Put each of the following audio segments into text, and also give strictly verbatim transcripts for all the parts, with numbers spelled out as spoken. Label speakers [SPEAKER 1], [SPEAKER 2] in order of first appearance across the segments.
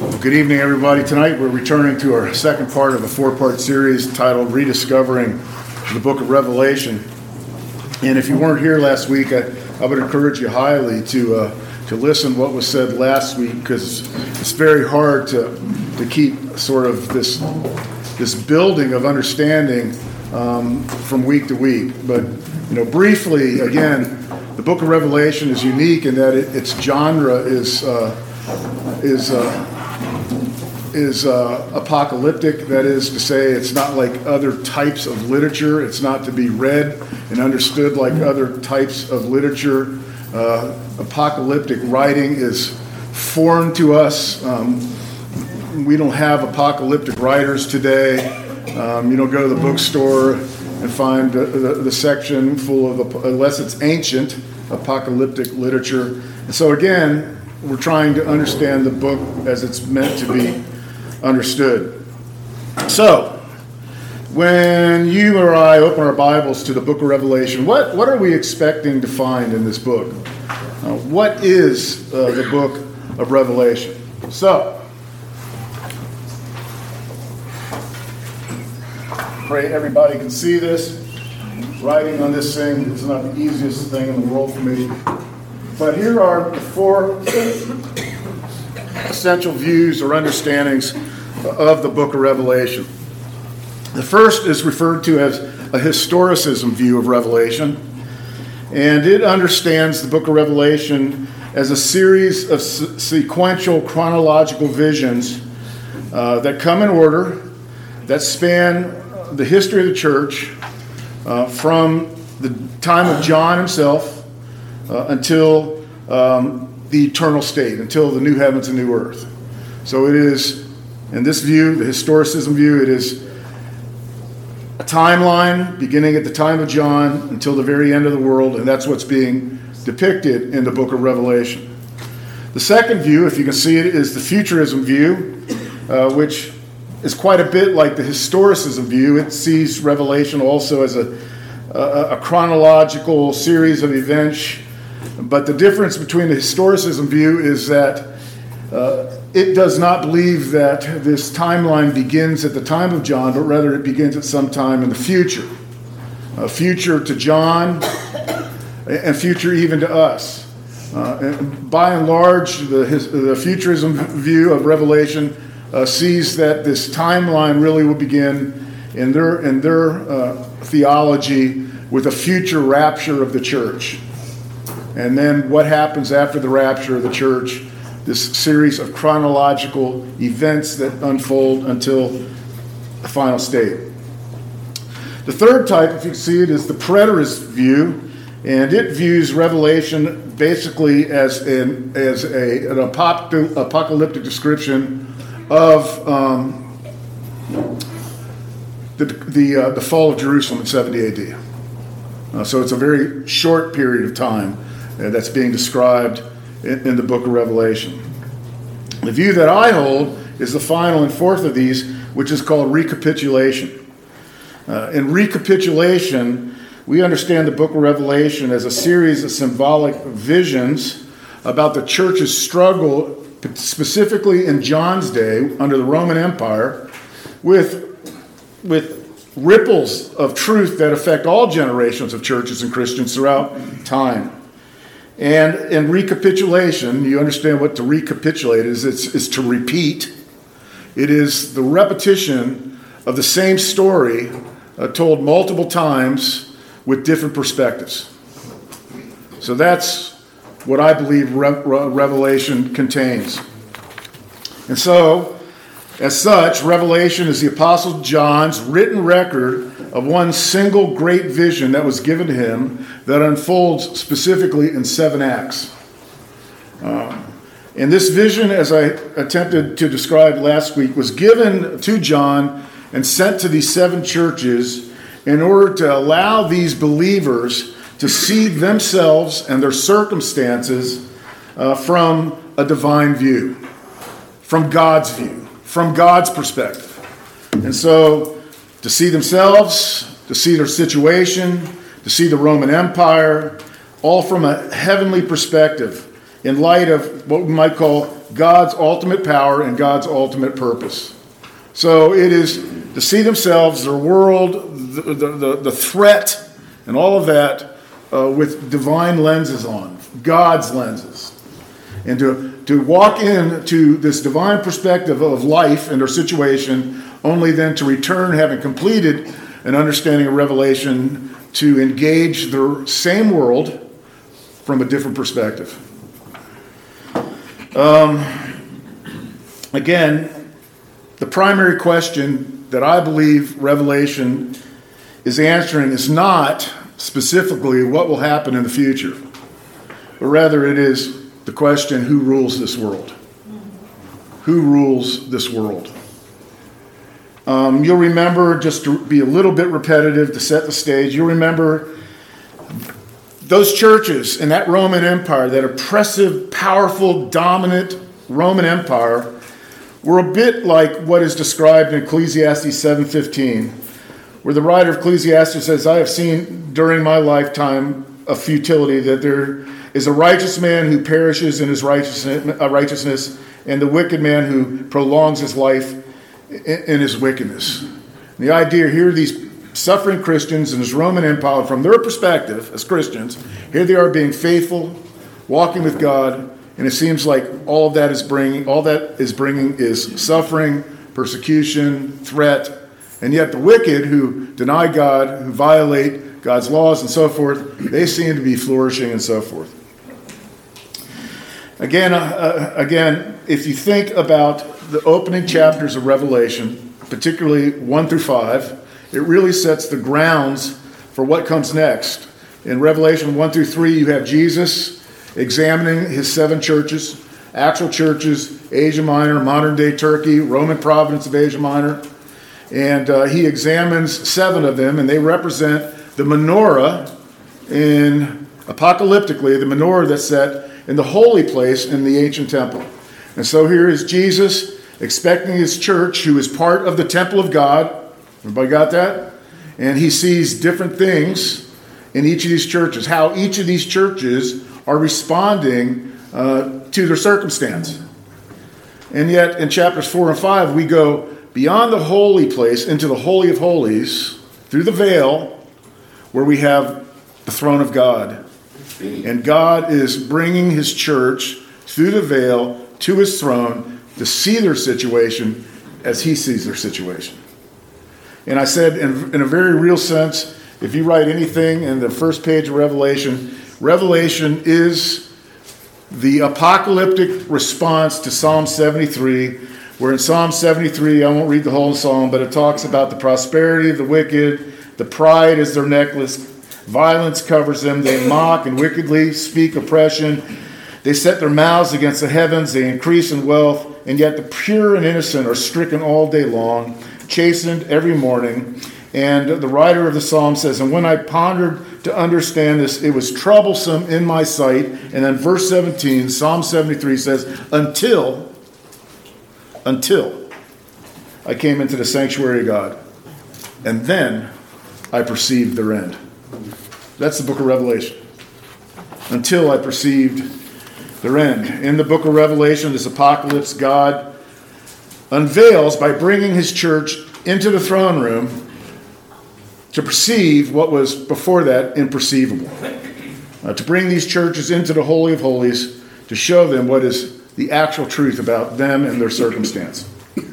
[SPEAKER 1] Well, good evening, everybody. Tonight we're returning to our second part of a four-part series titled Rediscovering the Book of Revelation. And if you weren't here last week, I, I would encourage you highly to uh, to listen to what was said last week, because it's very hard to to keep sort of this this building of understanding um, from week to week. But you know, briefly, again, the Book of Revelation is unique in that it, its genre is uh, is uh, is uh, apocalyptic. That is to say, it's not like other types of literature. It's not to be read and understood like other types of literature. Uh, apocalyptic writing is foreign to us. Um, we don't have apocalyptic writers today. Um, you don't go to the bookstore and find the, the, the section full of, unless it's ancient, apocalyptic literature. And so again, we're trying to understand the book as it's meant to be understood. So, when you or I open our Bibles to the book of Revelation, what, what are we expecting to find in this book? Uh, what is uh, the book of Revelation? So, pray everybody can see this. Writing on this thing is not the easiest thing in the world for me. But here are the four essential views or understandings of the book of Revelation. The first is referred to as a historicism view of Revelation, and it understands the book of Revelation as a series of se- sequential chronological visions uh, that come in order, that span the history of the church uh, from the time of John himself uh, until um, the eternal state, until the new heavens and new earth. So it is, in this view, the historicism view, it is a timeline beginning at the time of John until the very end of the world, and that's what's being depicted in the book of Revelation. The second view, if you can see it, is the futurism view, uh, which is quite a bit like the historicism view. It sees Revelation also as a, a, a chronological series of events, but the difference between the historicism view is that uh, it does not believe that this timeline begins at the time of John, but rather it begins at some time in the future. Uh, future to John and future even to us. Uh, and by and large, the, his, the futurism view of Revelation uh, sees that this timeline really will begin in their, in their uh, theology with a future rapture of the church. And then what happens after the rapture of the church, this series of chronological events that unfold until the final state. The third type, if you can see it, is the preterist view, and it views Revelation basically as an, as a, an apocalyptic description of um, the, the, uh, the fall of Jerusalem in seventy A D. Uh, so it's a very short period of time uh, that's being described in, in the book of Revelation. The view that I hold is the final and fourth of these, which is called recapitulation. Uh, in recapitulation, we understand the book of Revelation as a series of symbolic visions about the church's struggle, specifically in John's day under the Roman Empire, with, with ripples of truth that affect all generations of churches and Christians throughout time. And in recapitulation, you understand what to recapitulate is. It's, it's to repeat. It is the repetition of the same story uh, told multiple times with different perspectives. So that's what I believe Re- Re- Revelation contains. And so, as such, Revelation is the Apostle John's written record of one single great vision that was given to him that unfolds specifically in seven acts. Uh, and this vision, as I attempted to describe last week, was given to John and sent to these seven churches in order to allow these believers to see themselves and their circumstances uh, from a divine view, from God's view, from God's perspective. And so, to see themselves, to see their situation, to see the Roman Empire, all from a heavenly perspective, in light of what we might call God's ultimate power and God's ultimate purpose. So it is to see themselves, their world, the, the, the, the threat, and all of that uh, with divine lenses on, God's lenses. And to, to walk into this divine perspective of life and their situation, only then to return, having completed an understanding of Revelation, to engage the same world from a different perspective. Um, again, the primary question that I believe Revelation is answering is not specifically what will happen in the future, but rather it is the question, who rules this world? Who rules this world? Um, you'll remember, just to be a little bit repetitive to set the stage, you'll remember those churches in that Roman Empire, that oppressive, powerful, dominant Roman Empire, were a bit like what is described in Ecclesiastes seven fifteen, where the writer of Ecclesiastes says, I have seen during my lifetime a futility, that there is a righteous man who perishes in his righteousness, and the wicked man who prolongs his life in his wickedness. And the idea here, these suffering Christians in this Roman Empire, from their perspective as Christians, here they are being faithful, walking with God, and it seems like all that is bringing, all that is bringing is suffering, persecution, threat, and yet the wicked who deny God, who violate God's laws and so forth, they seem to be flourishing and so forth. Again, uh, again, if you think about the opening chapters of Revelation, particularly one through five, it really sets the grounds for what comes next. In Revelation one through three, you have Jesus examining his seven churches, actual churches, Asia Minor, modern-day Turkey, Roman province of Asia Minor. And uh, he examines seven of them, and they represent the menorah in, apocalyptically, the menorah that's set in the holy place in the ancient temple. And so here is Jesus expecting his church, who is part of the temple of God. Everybody got that? And he sees different things in each of these churches, how each of these churches are responding uh, to their circumstance. And yet in chapters four and five, we go beyond the holy place into the Holy of Holies through the veil, where we have the throne of God. And God is bringing his church through the veil to his throne to see their situation as he sees their situation. And I said, in, in a very real sense, if you write anything in the first page of Revelation, Revelation is the apocalyptic response to Psalm seventy-three, where in Psalm seventy-three, I won't read the whole psalm, but it talks about the prosperity of the wicked, the pride is their necklace, violence covers them, they mock and wickedly speak oppression, they set their mouths against the heavens, they increase in wealth, and yet the pure and innocent are stricken all day long, chastened every morning. And the writer of the psalm says, and when I pondered to understand this, it was troublesome in my sight. And then verse seventeen, Psalm seventy-three says, until, until I came into the sanctuary of God, and then I perceived their end. That's the book of Revelation. Until I perceived their end. In the book of Revelation, this apocalypse, God unveils by bringing his church into the throne room to perceive what was before that imperceivable. Uh, to bring these churches into the Holy of Holies to show them what is the actual truth about them and their circumstance.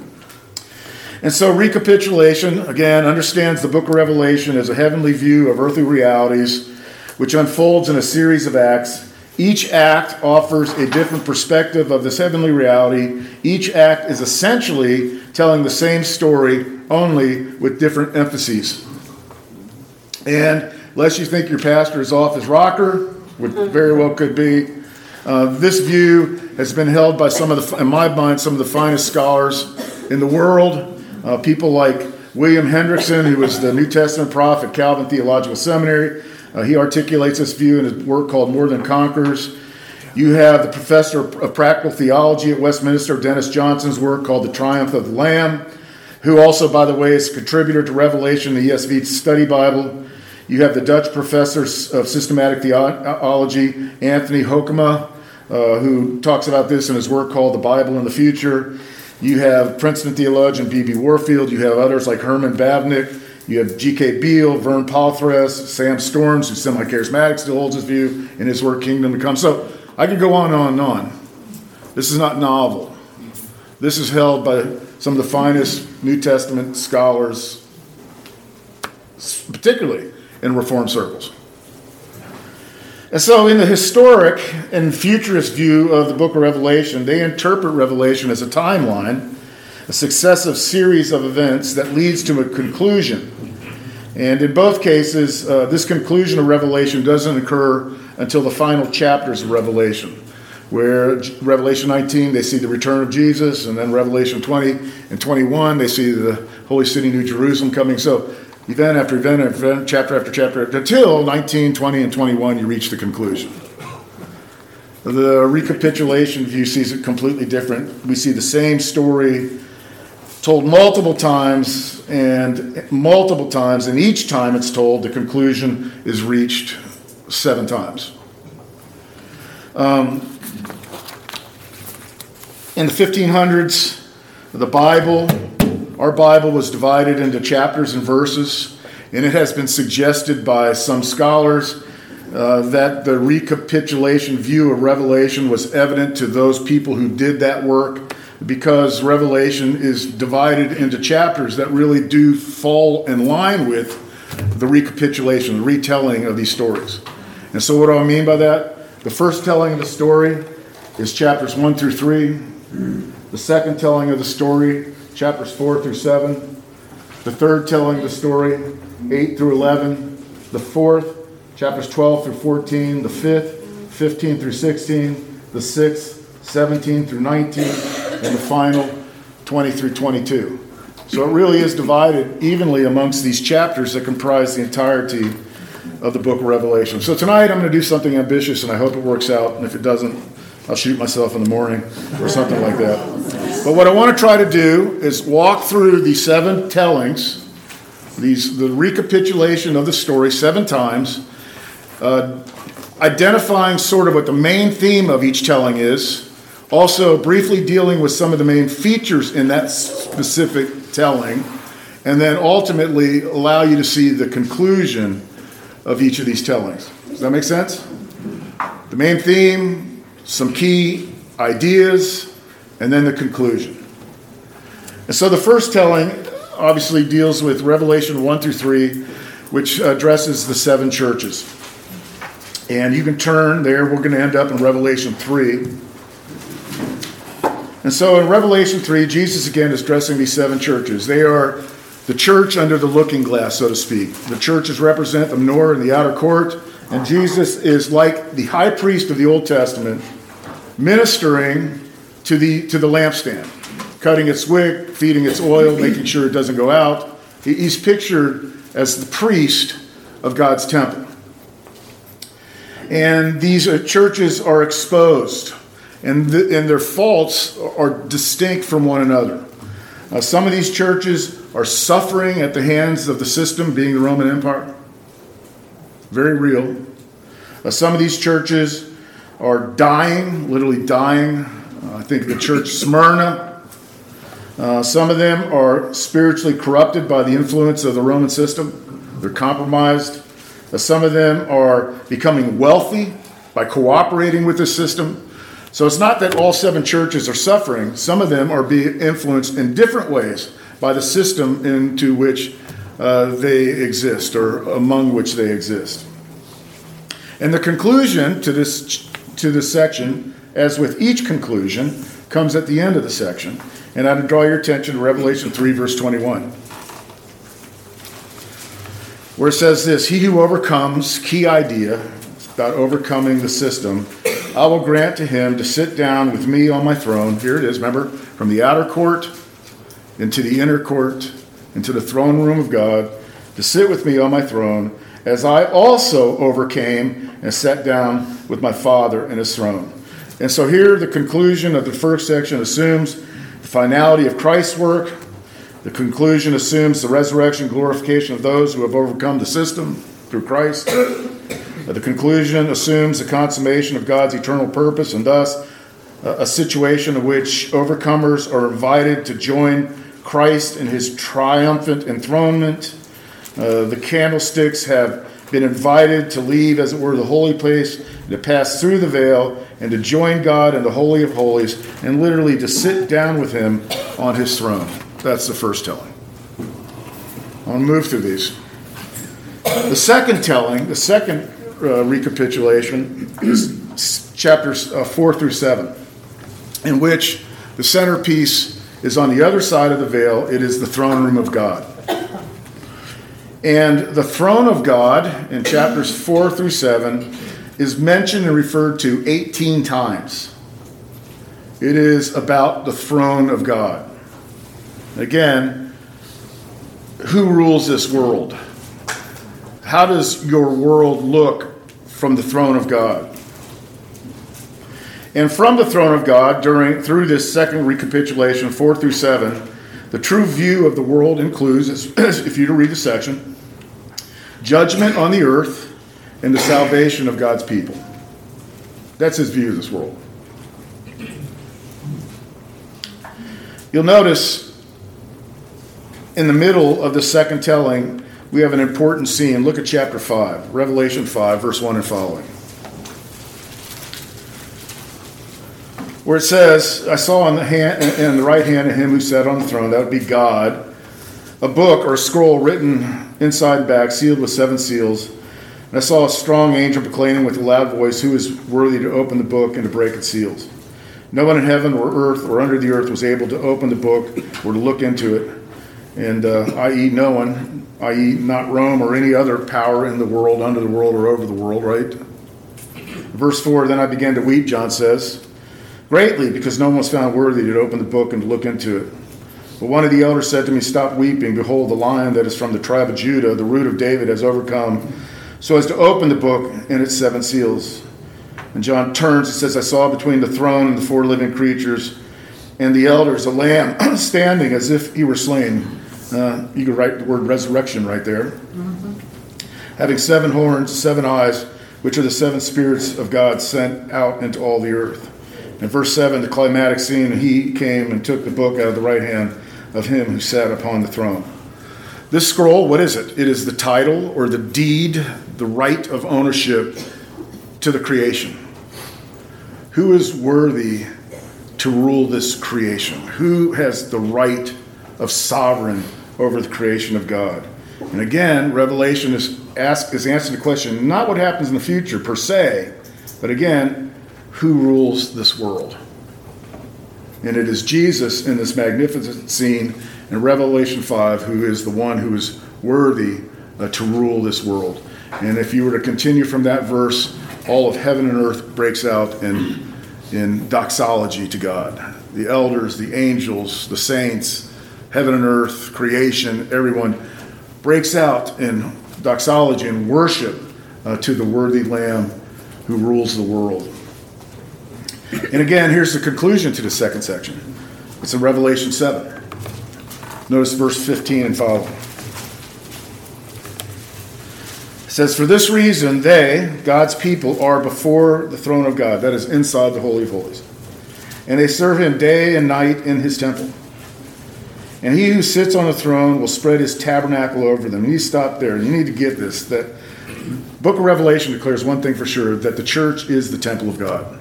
[SPEAKER 1] And so recapitulation, again, understands the book of Revelation as a heavenly view of earthly realities, which unfolds in a series of acts. Each act offers a different perspective of this heavenly reality. Each act is essentially telling the same story, only with different emphases. And unless you think your pastor is off his rocker, which very well could be, uh, this view has been held by some of the, in my mind, some of the finest scholars in the world. Uh, people like William Hendrickson, who was the New Testament prof at Calvin Theological Seminary. Uh, he articulates this view in his work called More Than Conquerors. You have the professor of practical theology at Westminster, Dennis Johnson's work called The Triumph of the Lamb, who also, by the way, is a contributor to Revelation, the E S V Study Bible. You have the Dutch professor of systematic theology, Anthony Hoekema, uh, who talks about this in his work called The Bible in the Future. You have Princeton theologian B B Warfield. You have others like Herman Babnick. You have G K Beale, Vern Palthres, Sam Storms, who's semi-charismatic, still holds his view in his work, Kingdom to Come. So I could go on and on and on. This is not novel. This is held by some of the finest New Testament scholars, particularly in Reformed circles. And so in the historic and futurist view of the book of Revelation, they interpret Revelation as a timeline, a successive series of events that leads to a conclusion. And in both cases, uh, this conclusion of Revelation doesn't occur until the final chapters of Revelation, where Revelation nineteen, they see the return of Jesus, and then Revelation twenty and twenty-one, they see the holy city, New Jerusalem, coming. So event after event after event, chapter after chapter, until nineteen, twenty, and twenty-one, you reach the conclusion. The recapitulation view sees it completely different. We see the same story told multiple times, and multiple times, and each time it's told, the conclusion is reached seven times. Um, in the fifteen hundreds, the Bible, our Bible was divided into chapters and verses, and it has been suggested by some scholars uh, that the recapitulation view of Revelation was evident to those people who did that work, because Revelation is divided into chapters that really do fall in line with the recapitulation, the retelling of these stories. And so what do I mean by that? The first telling of the story is chapters one through three. The second telling of the story, chapters four through seven. The third telling of the story, eight through eleven. The fourth, chapters twelve through fourteen. The fifth, fifteen through sixteen. The sixth, seventeen through nineteen. And the final, twenty through twenty-two. So it really is divided evenly amongst these chapters that comprise the entirety of the book of Revelation. So tonight I'm going to do something ambitious, and I hope it works out. And if it doesn't, I'll shoot myself in the morning or something like that. But what I want to try to do is walk through the seven tellings, these the recapitulation of the story seven times, uh, identifying sort of what the main theme of each telling is, also briefly dealing with some of the main features in that specific telling, and then ultimately allow you to see the conclusion of each of these tellings. Does that make sense? The main theme, some key ideas, and then the conclusion. And so the first telling obviously deals with Revelation one through three, which addresses the seven churches. And you can turn there. We're going to end up in Revelation three. And so in Revelation three, Jesus again is addressing these seven churches. They are the church under the looking glass, so to speak. The churches represent the Noor and the outer court, and Jesus is like the high priest of the Old Testament, ministering to the to the lampstand, cutting its wick, feeding its oil, making sure it doesn't go out. He's pictured as the priest of God's temple. And these churches are exposed, and, the, and their faults are distinct from one another. Uh, some of these churches are suffering at the hands of the system, being the Roman Empire. Very real. Uh, some of these churches are dying, literally dying. Uh, I think the church Smyrna. Uh, some of them are spiritually corrupted by the influence of the Roman system. They're compromised. Uh, some of them are becoming wealthy by cooperating with the system. So it's not that all seven churches are suffering. Some of them are being influenced in different ways by the system into which uh, they exist, or among which they exist. And the conclusion to this to this section, as with each conclusion, comes at the end of the section. And I'd draw your attention to Revelation three, verse twenty-one, where it says this: "He who overcomes," key idea, it's about overcoming the system, "I will grant to him to sit down with me on my throne." Here it is, remember, from the outer court into the inner court, into the throne room of God, to sit with me on my throne, as I also overcame and sat down with my Father in his throne. And so here the conclusion of the first section assumes the finality of Christ's work. The conclusion assumes the resurrection, glorification of those who have overcome the system through Christ. The conclusion assumes the consummation of God's eternal purpose, and thus a situation in which overcomers are invited to join Christ in his triumphant enthronement. Uh, the candlesticks have been invited to leave, as it were, the holy place, to pass through the veil, and to join God in the Holy of Holies, and literally to sit down with him on his throne. That's the first telling. I want to move through these. The second telling, the second uh, recapitulation, is chapters uh, four through seven, in which the centerpiece is on the other side of the veil. It is the throne room of God. And the throne of God in chapters four through seven is mentioned and referred to eighteen times. It is about the throne of God. Again, who rules this world? How does your world look from the throne of God? And from the throne of God, during through this second recapitulation, four through seven, the true view of the world includes, if you to read the section, judgment on the earth and the salvation of God's people. That's his view of this world. You'll notice in the middle of the second telling, we have an important scene. Look at chapter five, Revelation five, verse one and following, where it says, I saw on the hand, in the right hand of him who sat on the throne, that would be God, a book or a scroll written inside and back, sealed with seven seals. And I saw a strong angel proclaiming with a loud voice, who is worthy to open the book and to break its seals? No one in heaven or earth or under the earth was able to open the book or to look into it. And uh, that is no one, that is not Rome or any other power in the world, under the world, or over the world, right? Verse four, then I began to weep, John says, greatly, because no one was found worthy to open the book and to look into it. But one of the elders said to me, stop weeping. Behold, the Lion that is from the tribe of Judah, the root of David, has overcome, so as to open the book and its seven seals. And John turns and says, I saw between the throne and the four living creatures and the elders a lamb standing as if he were slain. Uh, you could write the word resurrection right there. Mm-hmm. Having seven horns, seven eyes, which are the seven spirits of God sent out into all the earth. In verse seven, the climatic scene, he came and took the book out of the right hand of him who sat upon the throne. This scroll, what is it? It is the title or the deed, the right of ownership to the creation. Who is worthy to rule this creation? Who has the right of sovereign over the creation of God? And again, Revelation is ask, is answering the question, not what happens in the future per se, but again, who rules this world? And it is Jesus in this magnificent scene in Revelation five who is the one who is worthy uh, to rule this world. And if you were to continue from that verse, all of heaven and earth breaks out in, in doxology to God. The elders, the angels, the saints, heaven and earth, creation, everyone breaks out in doxology and worship uh, to the worthy Lamb who rules the world. And again, here's the conclusion to the second section. It's in Revelation seven. Notice verse fifteen and following. It says, for this reason, they, God's people, are before the throne of God. That is inside the Holy of Holies. And they serve him day and night in his temple. And he who sits on the throne will spread his tabernacle over them. You stop there. You need to get this. That book of Revelation declares one thing for sure, that the church is the temple of God.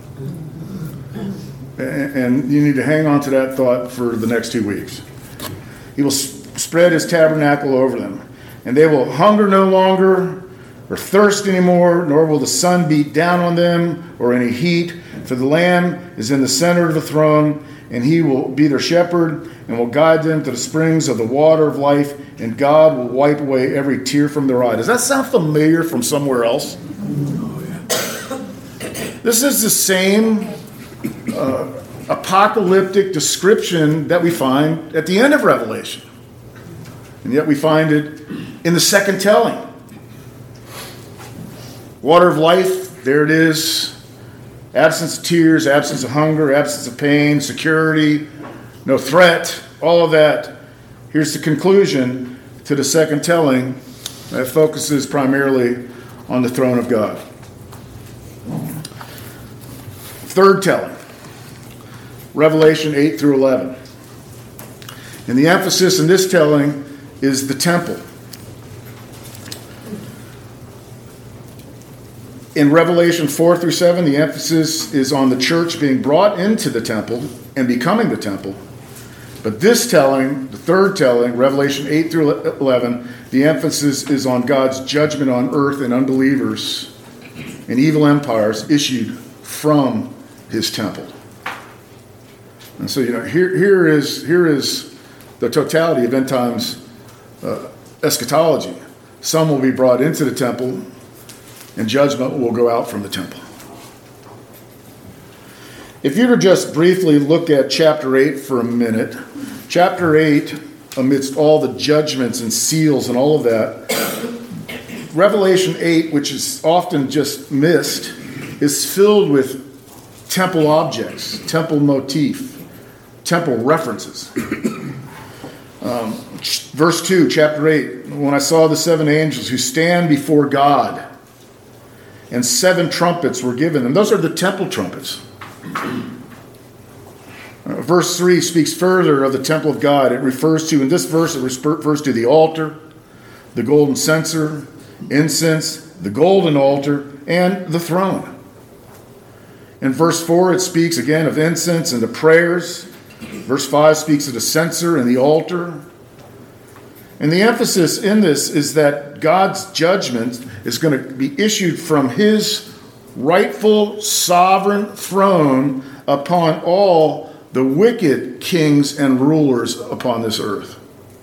[SPEAKER 1] And you need to hang on to that thought for the next two weeks. He will spread his tabernacle over them. And they will hunger no longer or thirst anymore, nor will the sun beat down on them or any heat. For the Lamb is in the center of the throne, and he will be their shepherd and will guide them to the springs of the water of life, and God will wipe away every tear from their eye. Does that sound familiar from somewhere else? Oh, yeah. This is the same uh, apocalyptic description that we find at the end of Revelation. And yet we find it in the second telling. Water of life, there it is. Absence of tears, absence of hunger, absence of pain, security, no threat, all of that. Here's the conclusion to the second telling that focuses primarily on the throne of God. Third telling, Revelation eight through eleven. And the emphasis in this telling is the temple. In Revelation four through seven, the emphasis is on the church being brought into the temple and becoming the temple. But this telling, the third telling, Revelation eight through eleven, the emphasis is on God's judgment on earth and unbelievers and evil empires issued from his temple. And so, you know, here, here is here is the totality of end times uh, eschatology. Some will be brought into the temple, and judgment will go out from the temple. If you were to just briefly look at chapter eight for a minute, chapter eight, amidst all the judgments and seals and all of that, Revelation eight, which is often just missed, is filled with temple objects, temple motif, temple references. Um, verse two, chapter eight, when I saw the seven angels who stand before God, and seven trumpets were given them. Those are the temple trumpets. Uh, verse three speaks further of the temple of God. It refers to, in this verse, it refers to the altar, the golden censer, incense, the golden altar, and the throne. In verse four, it speaks again of incense and the prayers. Verse five speaks of the censer and the altar. And the emphasis in this is that God's judgment is going to be issued from his rightful sovereign throne upon all the wicked kings and rulers upon this earth.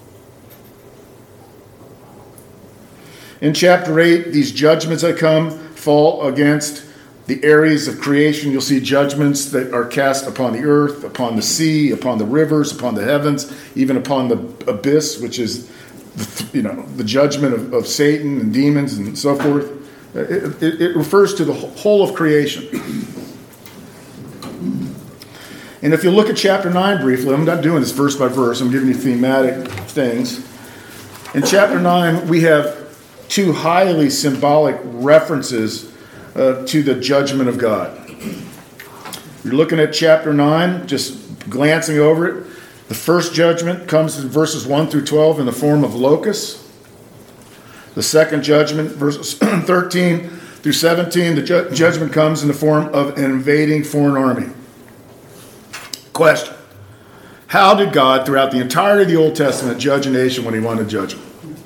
[SPEAKER 1] In chapter eight, these judgments that come fall against the areas of creation. You'll see judgments that are cast upon the earth, upon the sea, upon the rivers, upon the heavens, even upon the abyss, which is the, you know, the judgment of, of Satan and demons and so forth. It, it, it refers to the whole of creation. And if you look at chapter nine briefly, I'm not doing this verse by verse, I'm giving you thematic things. In chapter nine, we have two highly symbolic references uh, to the judgment of God. You're looking at chapter nine, just glancing over it. The first judgment comes in verses one through twelve in the form of locusts. The second judgment, verses thirteen through seventeen, the ju- judgment comes in the form of an invading foreign army. Question: how did God, throughout the entirety of the Old Testament, judge a nation when he wanted to judge them?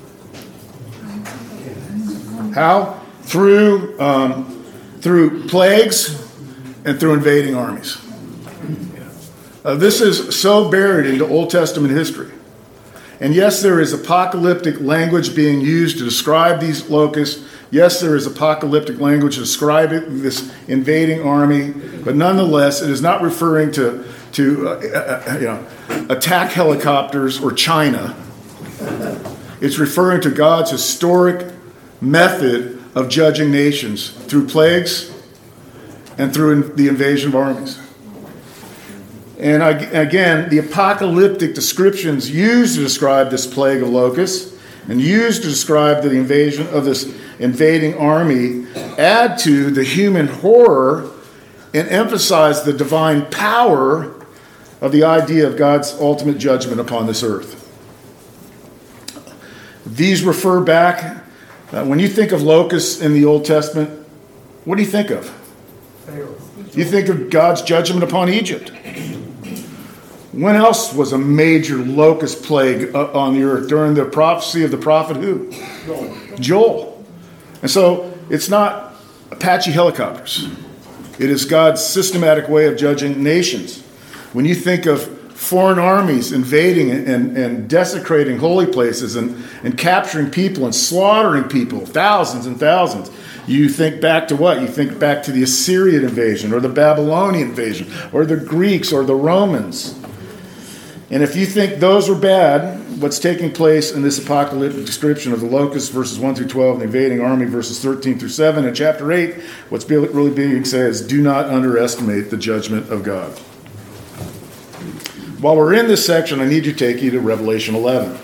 [SPEAKER 1] How? Through, um, through plagues and through invading armies. Uh, this is so buried into Old Testament history. And yes, there is apocalyptic language being used to describe these locusts. Yes, there is apocalyptic language to describe it, this invading army. But nonetheless, it is not referring to, to uh, uh, you know, attack helicopters or China. It's referring to God's historic method of judging nations through plagues and through the invasion of armies. And again, the apocalyptic descriptions used to describe this plague of locusts and used to describe the invasion of this invading army add to the human horror and emphasize the divine power of the idea of God's ultimate judgment upon this earth. These refer back, uh, when you think of locusts in the Old Testament, what do you think of? You think of God's judgment upon Egypt. When else was a major locust plague on the earth? During the prophecy of the prophet who? Joel. Joel. And so it's not Apache helicopters. It is God's systematic way of judging nations. When you think of foreign armies invading and, and desecrating holy places and, and capturing people and slaughtering people, thousands and thousands, you think back to what? You think back to the Assyrian invasion or the Babylonian invasion or the Greeks or the Romans. And if you think those are bad, what's taking place in this apocalyptic description of the locusts, verses one through twelve, the invading army, verses thirteen through seven, in chapter eight, what's really being said is, do not underestimate the judgment of God. While we're in this section, I need to take you to Revelation eleven.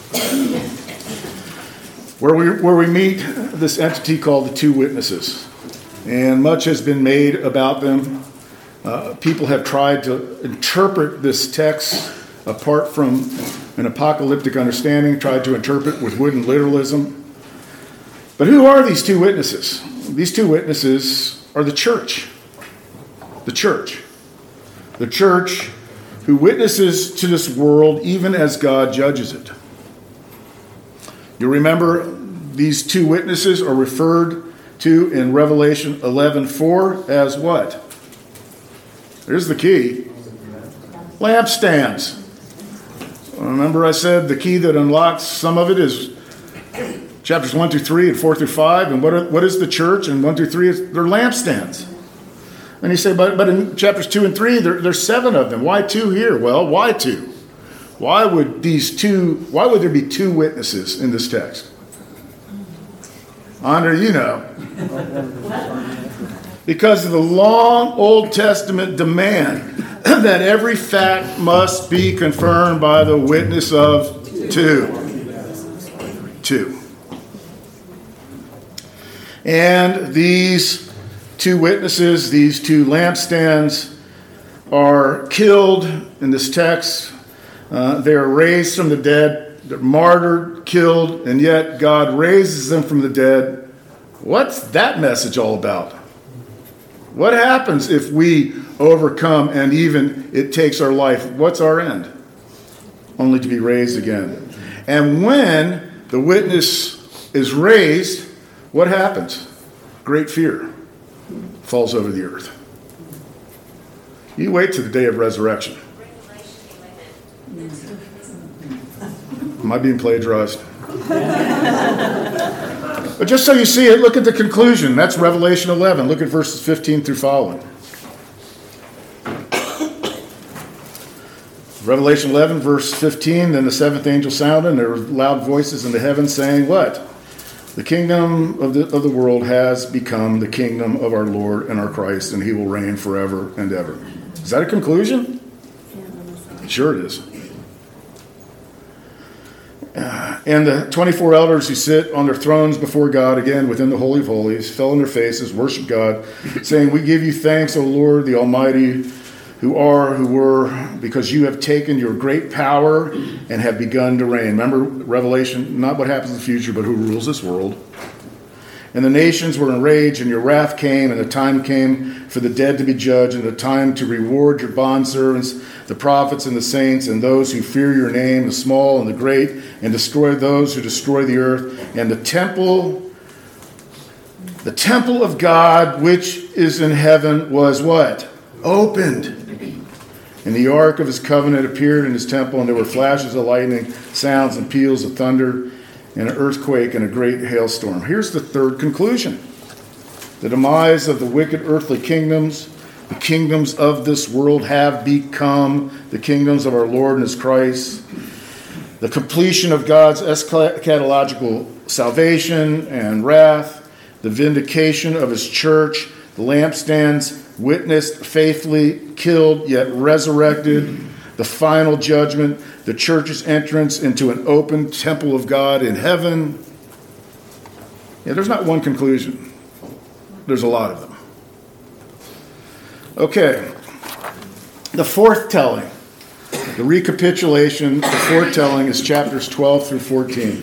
[SPEAKER 1] Where we, where we meet this entity called the two witnesses. and much has been made about them. Uh, people have tried to interpret this text apart from an apocalyptic understanding, tried to interpret with wooden literalism. But who are these two witnesses? These two witnesses are the church. The church. The church who witnesses to this world even as God judges it. You remember these two witnesses are referred to in Revelation eleven four as what? Here's the key. Lampstands. Remember I said the key that unlocks some of it is chapters one through three and four through five. And what, are, what is the church? And one through three, is, they're lampstands. And you say, but, but in chapters two and three, there, there's seven of them. Why two here? Well, why two? Why would these two, why would there be two witnesses in this text? Andre, you know. Because of the long Old Testament demand that every fact must be confirmed by the witness of two. Two. And these two witnesses, these two lampstands, are killed in this text. Uh, they are raised from the dead. They're martyred, killed, and yet God raises them from the dead. What's that message all about? What happens if we overcome and even it takes our life? What's our end? Only to be raised again. And when the witness is raised, what happens? Great fear falls over the earth. You wait to the day of resurrection. Am I being plagiarized? But just so you see it, look at the conclusion. That's Revelation eleven. Look at verses fifteen through following. Revelation eleven, verse fifteen, then the seventh angel sounded, and there were loud voices in the heavens saying, what? The kingdom of the, of the world has become the kingdom of our Lord and our Christ, and he will reign forever and ever. Is that a conclusion? Sure it is. Uh, and the twenty-four elders who sit on their thrones before God, again within the Holy of Holies, fell on their faces, worship God, saying, we give you thanks, O Lord, the Almighty, who are, who were, because you have taken your great power and have begun to reign. Remember Revelation, not what happens in the future, but who rules this world. And the nations were enraged, and your wrath came, and the time came for the dead to be judged, and the time to reward your bondservants, the prophets and the saints, and those who fear your name, the small and the great, and destroy those who destroy the earth. And the temple, the temple of God, which is in heaven, was what? Opened. And the ark of his covenant appeared in his temple, and there were flashes of lightning, sounds and peals of thunder, and an earthquake and a great hailstorm. Here's the third conclusion. The demise of the wicked earthly kingdoms, the kingdoms of this world have become the kingdoms of our Lord and his Christ. The completion of God's eschatological salvation and wrath, the vindication of his church, the lampstands witnessed, faithfully killed, yet resurrected, the final judgment, the church's entrance into an open temple of God in heaven. Yeah, there's not one conclusion. There's a lot of them. Okay. The fourth telling, the recapitulation, the foretelling is chapters twelve through fourteen.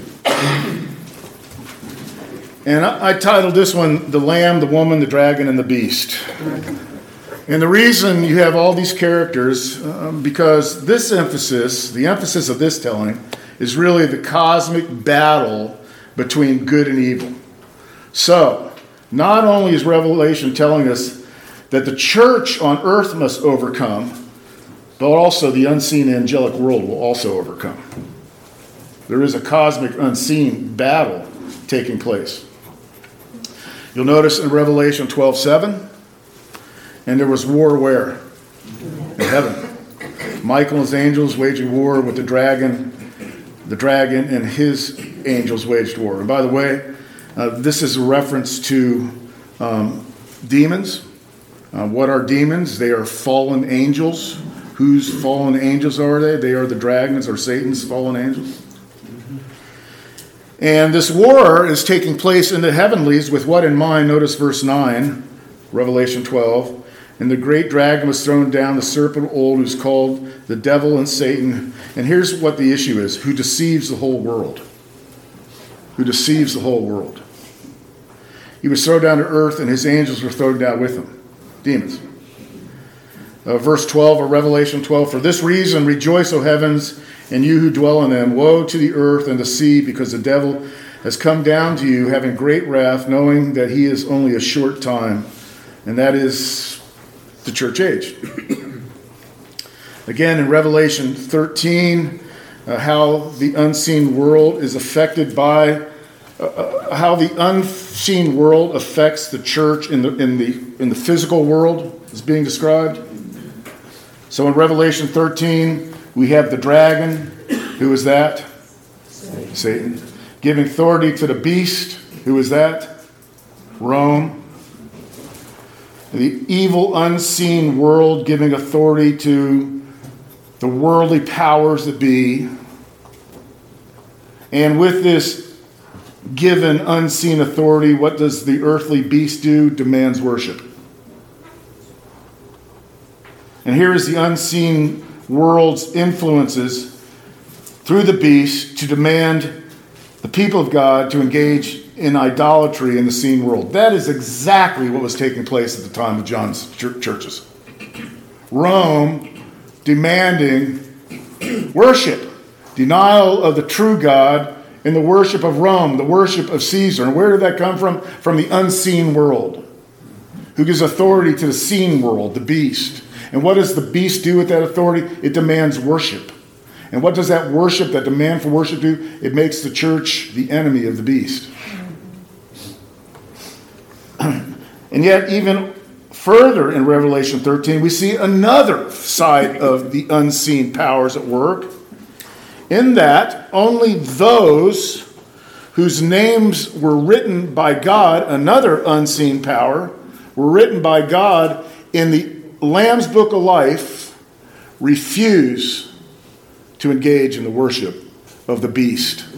[SPEAKER 1] And I, I titled this one, The Lamb, the Woman, the Dragon, and the Beast. And the reason you have all these characters, um, because this emphasis, the emphasis of this telling, is really the cosmic battle between good and evil. So, not only is Revelation telling us that the church on earth must overcome, but also the unseen angelic world will also overcome. There is a cosmic unseen battle taking place. You'll notice in Revelation twelve seven, and there was war where? In heaven. Michael and his angels waging war with the dragon. The dragon and his angels waged war. And by the way, uh, this is a reference to um, demons. Uh, what are demons? They are fallen angels. Whose fallen angels are they? They are the dragons or Satan's fallen angels. And this war is taking place in the heavenlies with what in mind? Notice verse nine. Revelation twelve. And the great dragon was thrown down, the serpent old, who's called the devil and Satan. And here's what the issue is: who deceives the whole world. Who deceives the whole world. He was thrown down to earth, and his angels were thrown down with him. Demons. Uh, verse twelve of Revelation twelve. For this reason, rejoice, O heavens, and you who dwell in them. Woe to the earth and the sea, because the devil has come down to you, having great wrath, knowing that he is only a short time. And that is the church age. Again, in Revelation thirteen, uh, how the unseen world is affected by, uh, uh, how the unseen world affects the church in the in the in the physical world is being described. So in Revelation thirteen, we have the dragon. Who is that? Satan. Satan. Giving authority to the beast. Who is that? Rome. The evil, unseen world giving authority to the worldly powers that be. And with this given unseen authority, what does the earthly beast do? Demands worship. And here is the unseen world's influences through the beast to demand the people of God to engage in idolatry in the seen world. That is exactly what was taking place at the time of John's churches. Rome demanding worship, denial of the true God in the worship of Rome, the worship of Caesar. And where did that come from? From the unseen world, who gives authority to the seen world, the beast. And what does the beast do with that authority? It demands worship. And what does that worship, that demand for worship do? It makes the church the enemy of the beast. And yet, even further in Revelation thirteen, we see another side of the unseen powers at work. In that, only those whose names were written by God, another unseen power, were written by God in the Lamb's Book of Life, refuse to engage in the worship of the beast.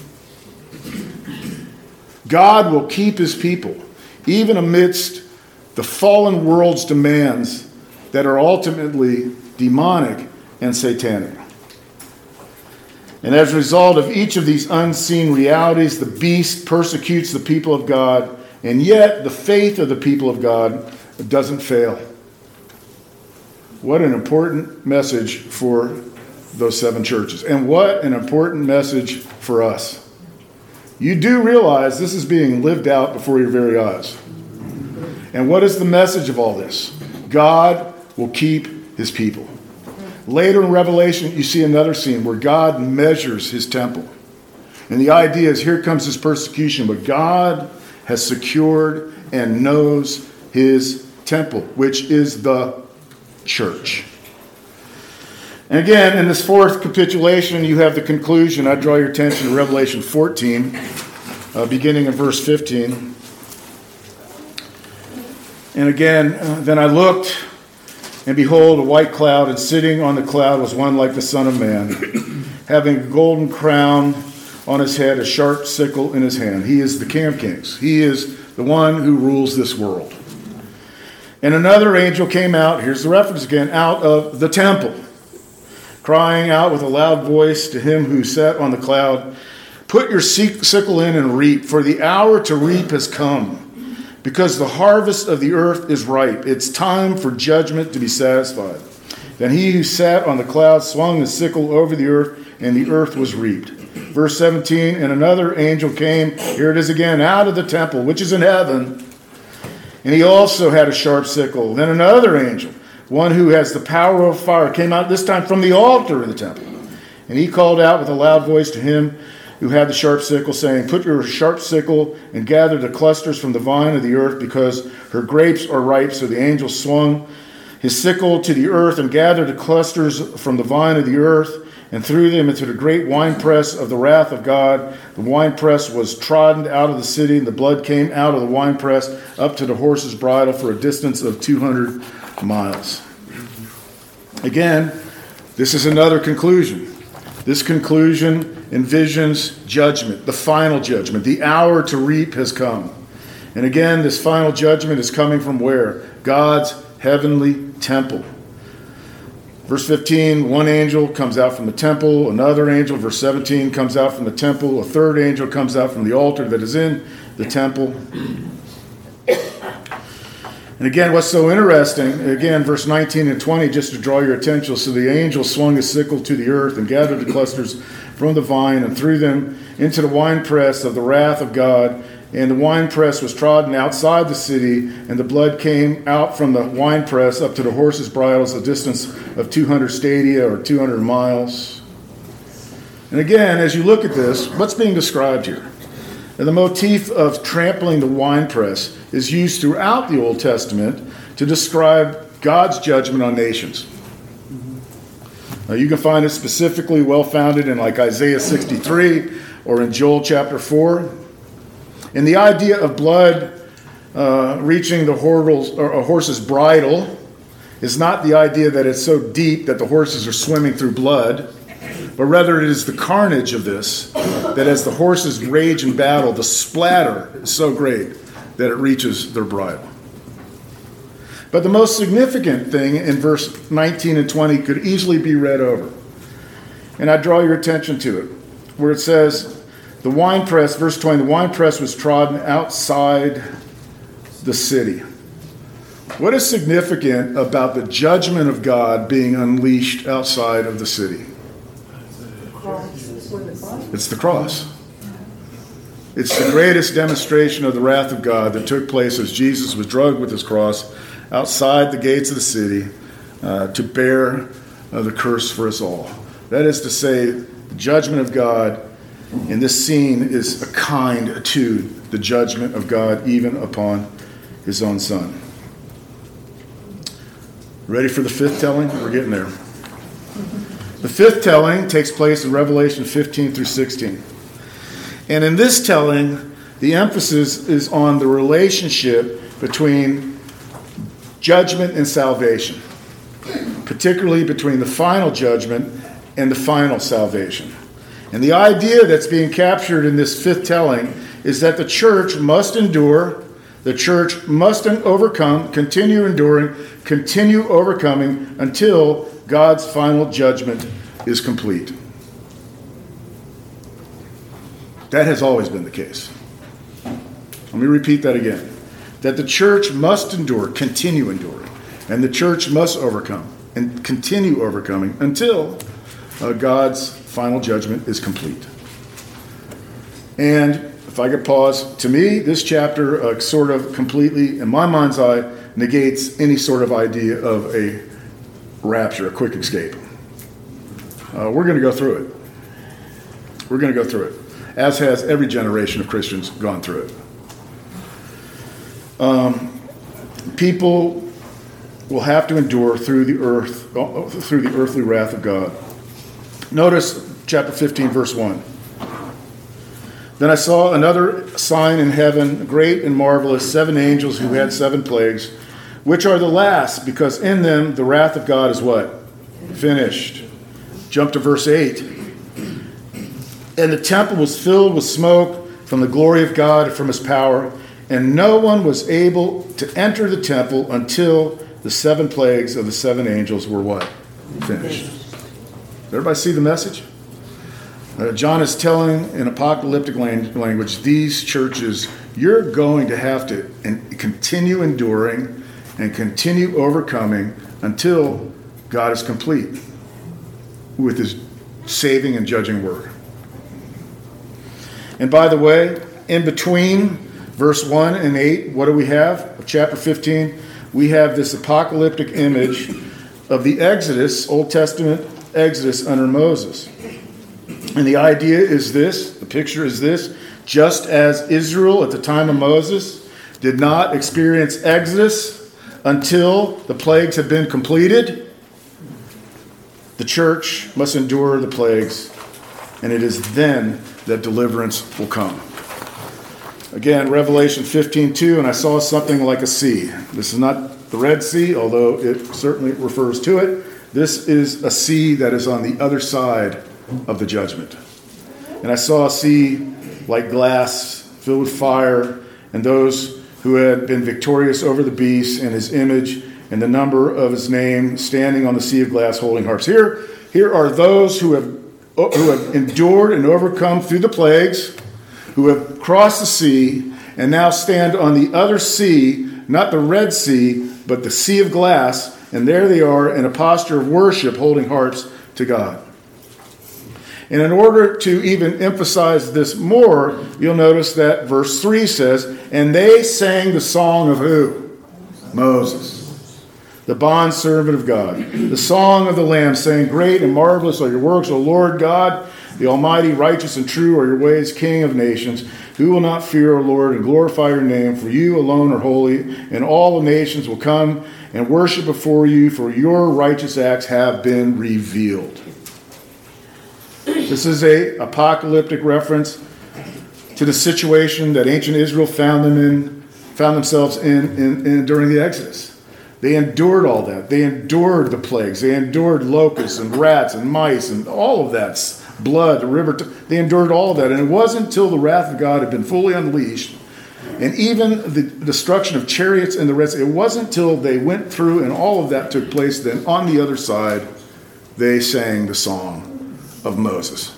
[SPEAKER 1] God will keep his people, even amidst the fallen world's demands that are ultimately demonic and satanic. And as a result of each of these unseen realities, the beast persecutes the people of God, and yet the faith of the people of God doesn't fail. What an important message for those seven churches. And what an important message for us. You do realize this is being lived out before your very eyes. And what is the message of all this? God will keep his people. Later in Revelation, you see another scene where God measures his temple. And the idea is, here comes this persecution, but God has secured and knows his temple, which is the church. And again, in this fourth capitulation, you have the conclusion. I draw your attention to Revelation fourteen, uh, beginning in verse fifteen. And again, uh, then I looked, and behold, a white cloud, and sitting on the cloud was one like the Son of Man, having a golden crown on his head, a sharp sickle in his hand. He is the King of Kings. He is the one who rules this world. And another angel came out, here's the reference again, out of the temple, crying out with a loud voice to him who sat on the cloud, "Put your sickle in and reap, for the hour to reap has come, because the harvest of the earth is ripe. It's time for judgment to be satisfied." Then he who sat on the cloud swung the sickle over the earth, and the earth was reaped. Verse seventeen, and another angel came, here it is again, out of the temple, which is in heaven, and he also had a sharp sickle. Then another angel, one who has the power of fire, came out this time from the altar in the temple. And he called out with a loud voice to him who had the sharp sickle, saying, "Put your sharp sickle and gather the clusters from the vine of the earth, because her grapes are ripe." So the angel swung his sickle to the earth and gathered the clusters from the vine of the earth and threw them into the great winepress of the wrath of God. The winepress was trodden out of the city, and the blood came out of the winepress up to the horse's bridle for a distance of two hundred miles. Again, this is another conclusion. This conclusion envisions judgment, the final judgment. The hour to reap has come. And again, this final judgment is coming from where? God's heavenly temple. Verse fifteen, one angel comes out from the temple, another angel, verse seventeen, comes out from the temple, a third angel comes out from the altar that is in the temple. And again, what's so interesting, again, verse nineteen and twenty, just to draw your attention, so the angel swung his sickle to the earth and gathered the clusters from the vine and threw them into the winepress of the wrath of God. And the winepress was trodden outside the city, and the blood came out from the winepress up to the horses' bridles, a distance of two hundred stadia or two hundred miles. And again, as you look at this, what's being described here? And the motif of trampling the winepress is used throughout the Old Testament to describe God's judgment on nations. Now, you can find it specifically well-founded in like Isaiah sixty-three or in Joel chapter four. And the idea of blood uh, reaching the horse, or a horse's bridle is not the idea that it's so deep that the horses are swimming through blood, but rather it is the carnage of this, that as the horses rage in battle, the splatter is so great that it reaches their bridle. But the most significant thing in verse nineteen and twenty could easily be read over. And I draw your attention to it, where it says, the winepress, verse twenty, the winepress was trodden outside the city. What is significant about the judgment of God being unleashed outside of the city? It's the cross. It's the greatest demonstration of the wrath of God that took place as Jesus was drugged with his cross outside the gates of the city uh, to bear uh, the curse for us all. That is to say, the judgment of God in this scene is a kind to the judgment of God even upon his own son. Ready for the fifth telling? We're getting there. The fifth telling takes place in Revelation fifteen through sixteen. And in this telling, the emphasis is on the relationship between judgment and salvation, particularly between the final judgment and the final salvation. And the idea that's being captured in this fifth telling is that the church must endure, the church must overcome, continue enduring, continue overcoming until God's final judgment is complete. That has always been the case. Let me repeat that again. That the church must endure, continue enduring, and the church must overcome and continue overcoming until uh, God's final judgment is complete. And if I could pause, to me, this chapter uh, sort of completely, in my mind's eye, negates any sort of idea of a rapture, a quick escape. Uh, we're going to go through it. We're going to go through it, as has every generation of Christians gone through it. Um, people will have to endure through the earth, through the earthly wrath of God. Notice chapter fifteen, verse one. Then I saw another sign in heaven, great and marvelous, seven angels who had seven plagues, which are the last, because in them the wrath of God is what? Finished. Jump to verse eight. And the temple was filled with smoke from the glory of God and from his power, and no one was able to enter the temple until the seven plagues of the seven angels were what? Finished. Everybody see the message? Uh, John is telling in apocalyptic language, these churches, you're going to have to and continue enduring and continue overcoming until God is complete with his saving and judging word. And by the way, in between verse one and eight, what do we have? Chapter fifteen, we have this apocalyptic image of the Exodus, Old Testament Exodus under Moses. And the idea is this, the picture is this, just as Israel at the time of Moses did not experience Exodus until the plagues had been completed, the church must endure the plagues, and it is then that deliverance will come. Again, Revelation fifteen two, and I saw something like a sea. This is not the Red Sea, although it certainly refers to it. This is a sea that is on the other side of the judgment. And I saw a sea like glass filled with fire, and those who had been victorious over the beast and his image and the number of his name, standing on the sea of glass holding harps. Here, here are those who have, who have endured and overcome through the plagues, who have crossed the sea, and now stand on the other sea, not the Red Sea, but the sea of glass, and there they are in a posture of worship, holding harps to God. And in order to even emphasize this more, you'll notice that verse three says, and they sang the song of who? Moses, the bondservant of God. The song of the Lamb, saying, great and marvelous are your works, O Lord God, the Almighty, righteous and true are your ways, King of nations. Who will not fear, O Lord, and glorify your name? For you alone are holy, and all the nations will come and worship before you, for your righteous acts have been revealed. This is a apocalyptic reference to the situation that ancient Israel found them in, found themselves in, in, in during the Exodus. They endured all that. They endured the plagues. They endured locusts and rats and mice and all of that, blood, the river. They endured all of that. And it wasn't until the wrath of God had been fully unleashed, and even the destruction of chariots and the rest, it wasn't until they went through and all of that took place, then on the other side, they sang the song of Moses.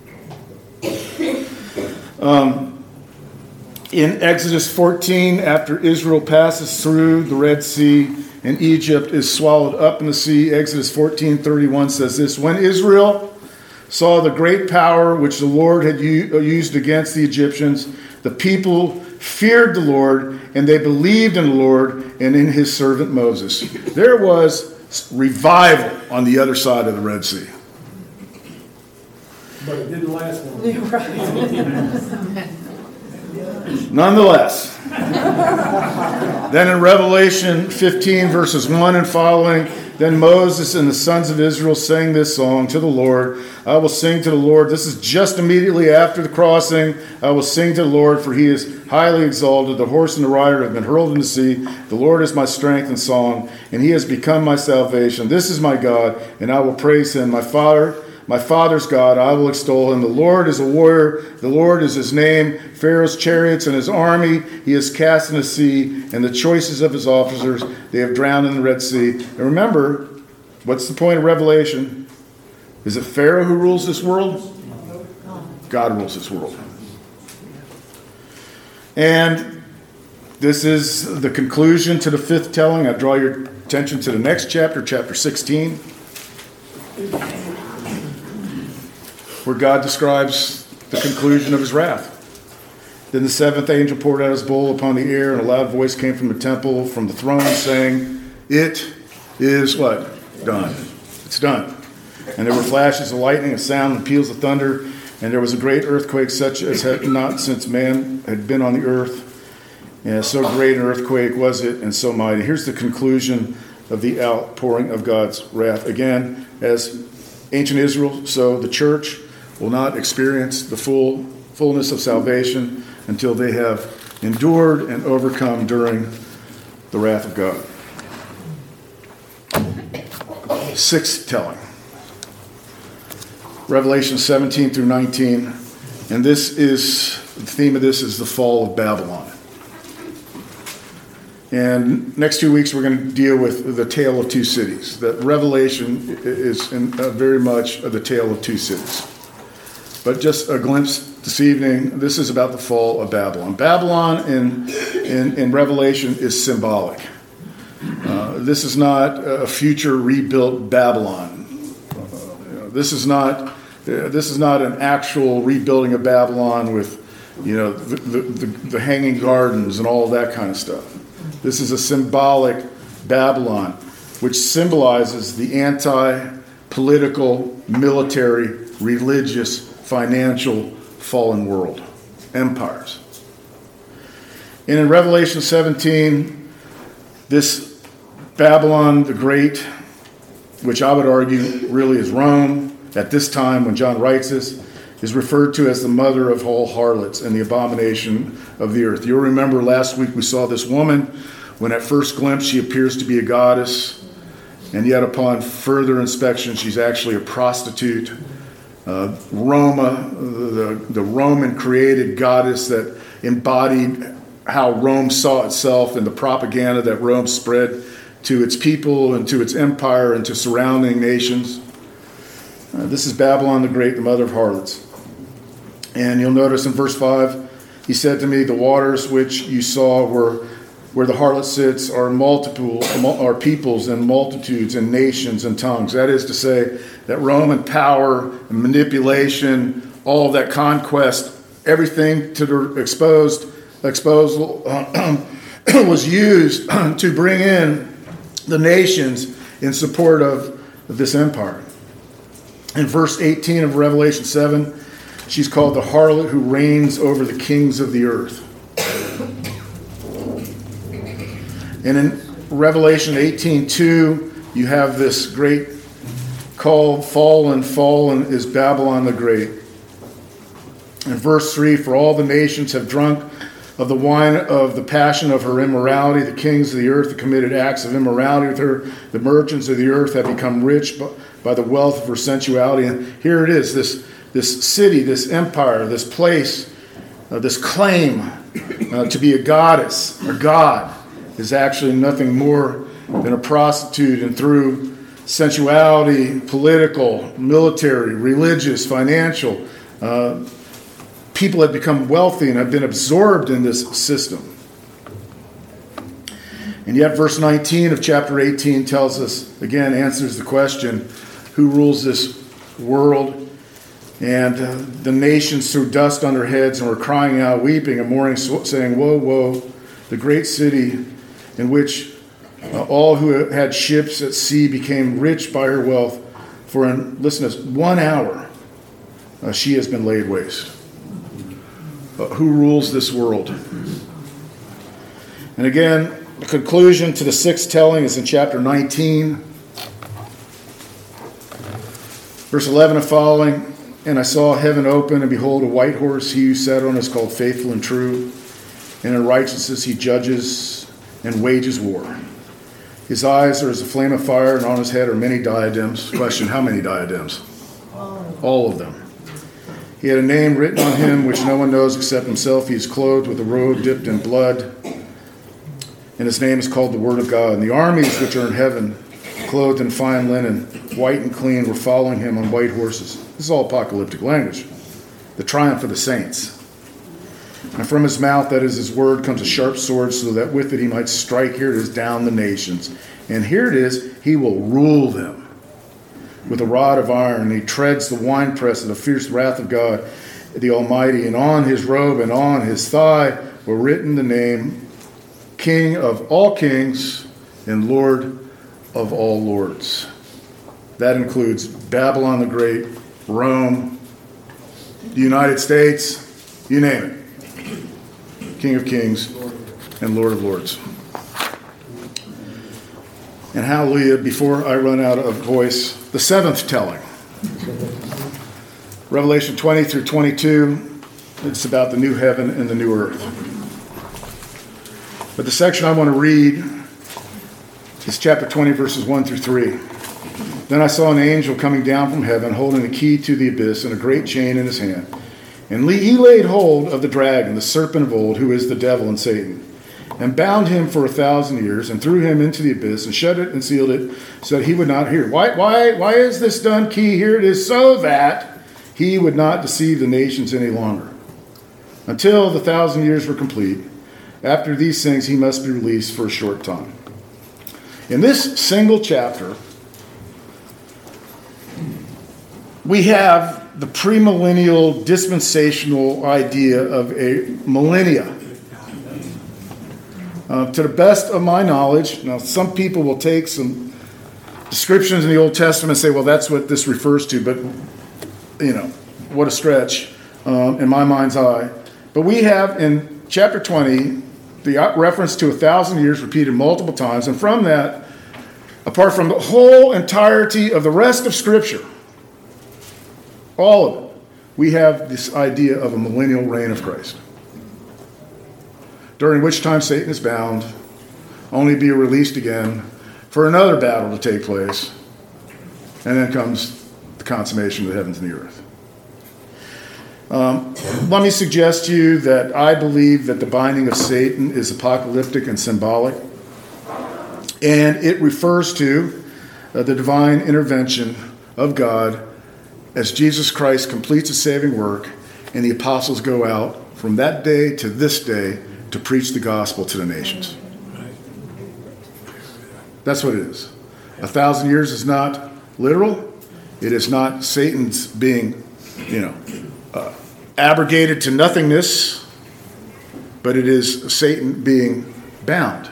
[SPEAKER 1] Um, in Exodus fourteen, after Israel passes through the Red Sea and Egypt is swallowed up in the sea, Exodus fourteen thirty-one says this, when Israel saw the great power which the Lord had u- used against the Egyptians, the people feared the Lord, and they believed in the Lord and in his servant Moses. There was revival on the other side of the Red Sea.
[SPEAKER 2] But it didn't last long.
[SPEAKER 1] Nonetheless, then in Revelation fifteen, verses one and following, then Moses and the sons of Israel sang this song to the Lord. I will sing to the Lord. This is just immediately after the crossing. I will sing to the Lord, for he is highly exalted. The horse and the rider have been hurled in the sea. The Lord is my strength and song, and he has become my salvation. This is my God, and I will praise him. My Father, my father's God, I will extol him. The Lord is a warrior. The Lord is his name. Pharaoh's chariots and his army he has cast in the sea, and the choices of his officers they have drowned in the Red Sea. And remember, what's the point of Revelation? Is it Pharaoh who rules this world? God rules this world. And this is the conclusion to the fifth telling. I draw your attention to the next chapter, chapter sixteen. Where God describes the conclusion of his wrath. Then the seventh angel poured out his bowl upon the air, and a loud voice came from the temple, from the throne, saying, it is what? Done. It's done. And there were flashes of lightning, a sound, and peals of thunder, and there was a great earthquake, such as had not since man had been on the earth. And so great an earthquake was it, and so mighty. Here's the conclusion of the outpouring of God's wrath. Again, as ancient Israel, so the church will not experience the full fullness of salvation until they have endured and overcome during the wrath of God. Sixth telling. Revelation seventeen through nineteen. And this is, the theme of this is the fall of Babylon. And next two weeks we're going to deal with the tale of two cities. That Revelation is in, uh, very much the tale of two cities. But just a glimpse this evening, this is about the fall of Babylon. Babylon in, in, in Revelation is symbolic. Uh, this is not a future rebuilt Babylon. Uh, this is not uh, this is not an actual rebuilding of Babylon with, you know, the, the, the, the hanging gardens and all that kind of stuff. This is a symbolic Babylon, which symbolizes the anti-political, military, religious, financial, fallen world, empires. And in Revelation seventeen, this Babylon the Great, which I would argue really is Rome, at this time when John writes this, is referred to as the mother of all harlots and the abomination of the earth. You'll remember last week we saw this woman, when at first glimpse she appears to be a goddess, and yet upon further inspection she's actually a prostitute. Uh, Roma, the, the Roman created goddess that embodied how Rome saw itself and the propaganda that Rome spread to its people and to its empire and to surrounding nations. Uh, this is Babylon the Great, the mother of harlots. And you'll notice in verse five, he said to me, the waters which you saw were where the harlot sits are multiple, are peoples and multitudes and nations and tongues. That is to say that Roman power and manipulation, all of that conquest, everything to the exposed exposal uh, was used to bring in the nations in support of this empire. In verse eighteen of Revelation seven, she's called the harlot who reigns over the kings of the earth. And in Revelation eighteen two, you have this great call, fallen, fallen is Babylon the Great. In verse three, for all the nations have drunk of the wine of the passion of her immorality. The kings of the earth have committed acts of immorality with her. The merchants of the earth have become rich by the wealth of her sensuality. And here it is, this, this city, this empire, this place, uh, this claim uh, to be a goddess, or god, is actually nothing more than a prostitute. And through sensuality, political, military, religious, financial, uh, people have become wealthy and have been absorbed in this system. And yet verse nineteen of chapter eighteen tells us, again, answers the question, who rules this world? And uh, the nations threw dust on their heads and were crying out, weeping and mourning, saying, woe, woe, the great city in which uh, all who had ships at sea became rich by her wealth. For in, listen to this, one hour uh, she has been laid waste. Uh, who rules this world? And again, the conclusion to the sixth telling is in chapter nineteen, verse eleven and following. And I saw heaven open, and behold, a white horse. He who sat on it is called Faithful and True, and in righteousness he judges and wages war. His eyes are as a flame of fire, and on his head are many diadems. Question, how many diadems? All of them. He had a name written on him which no one knows except himself. He is clothed with a robe dipped in blood, and his name is called the Word of God. And the armies which are in heaven, clothed in fine linen, white and clean, were following him on white horses. This is all apocalyptic language. The triumph of the saints. And from his mouth, that is his word, comes a sharp sword, so that with it he might strike, here it is, down the nations. And here it is, he will rule them with a rod of iron. And he treads the winepress of the fierce wrath of God, the Almighty. And on his robe and on his thigh were written the name, King of all kings and Lord of all lords. That includes Babylon the Great, Rome, the United States, you name it. King of kings and Lord of lords. And hallelujah, before I run out of voice, the seventh telling. Revelation twenty through twenty-two, it's about the new heaven and the new earth. But the section I want to read is chapter twenty, verses one through three. Then I saw an angel coming down from heaven, holding a key to the abyss and a great chain in his hand. And he laid hold of the dragon, the serpent of old, who is the devil and Satan, and bound him for a thousand years, and threw him into the abyss, and shut it and sealed it, so that he would not hear. Why, why, why is this done, key? Here it is, so that he would not deceive the nations any longer, until the thousand years were complete. After these things, he must be released for a short time. In this single chapter, we have the premillennial dispensational idea of a millennia. Uh, to the best of my knowledge, now some people will take some descriptions in the Old Testament and say, well, that's what this refers to, but, you know, what a stretch um, in my mind's eye. But we have in chapter twenty the reference to a thousand years repeated multiple times, and from that, apart from the whole entirety of the rest of Scripture, all of it, we have this idea of a millennial reign of Christ, during which time Satan is bound, only be released again for another battle to take place, and then comes the consummation of the heavens and the earth. Um, let me suggest to you that I believe that the binding of Satan is apocalyptic and symbolic, and it refers to uh, the divine intervention of God as Jesus Christ completes his saving work and the apostles go out from that day to this day to preach the gospel to the nations. That's what it is. A thousand years is not literal. It is not Satan's being, you know, uh, abrogated to nothingness, but it is Satan being bound.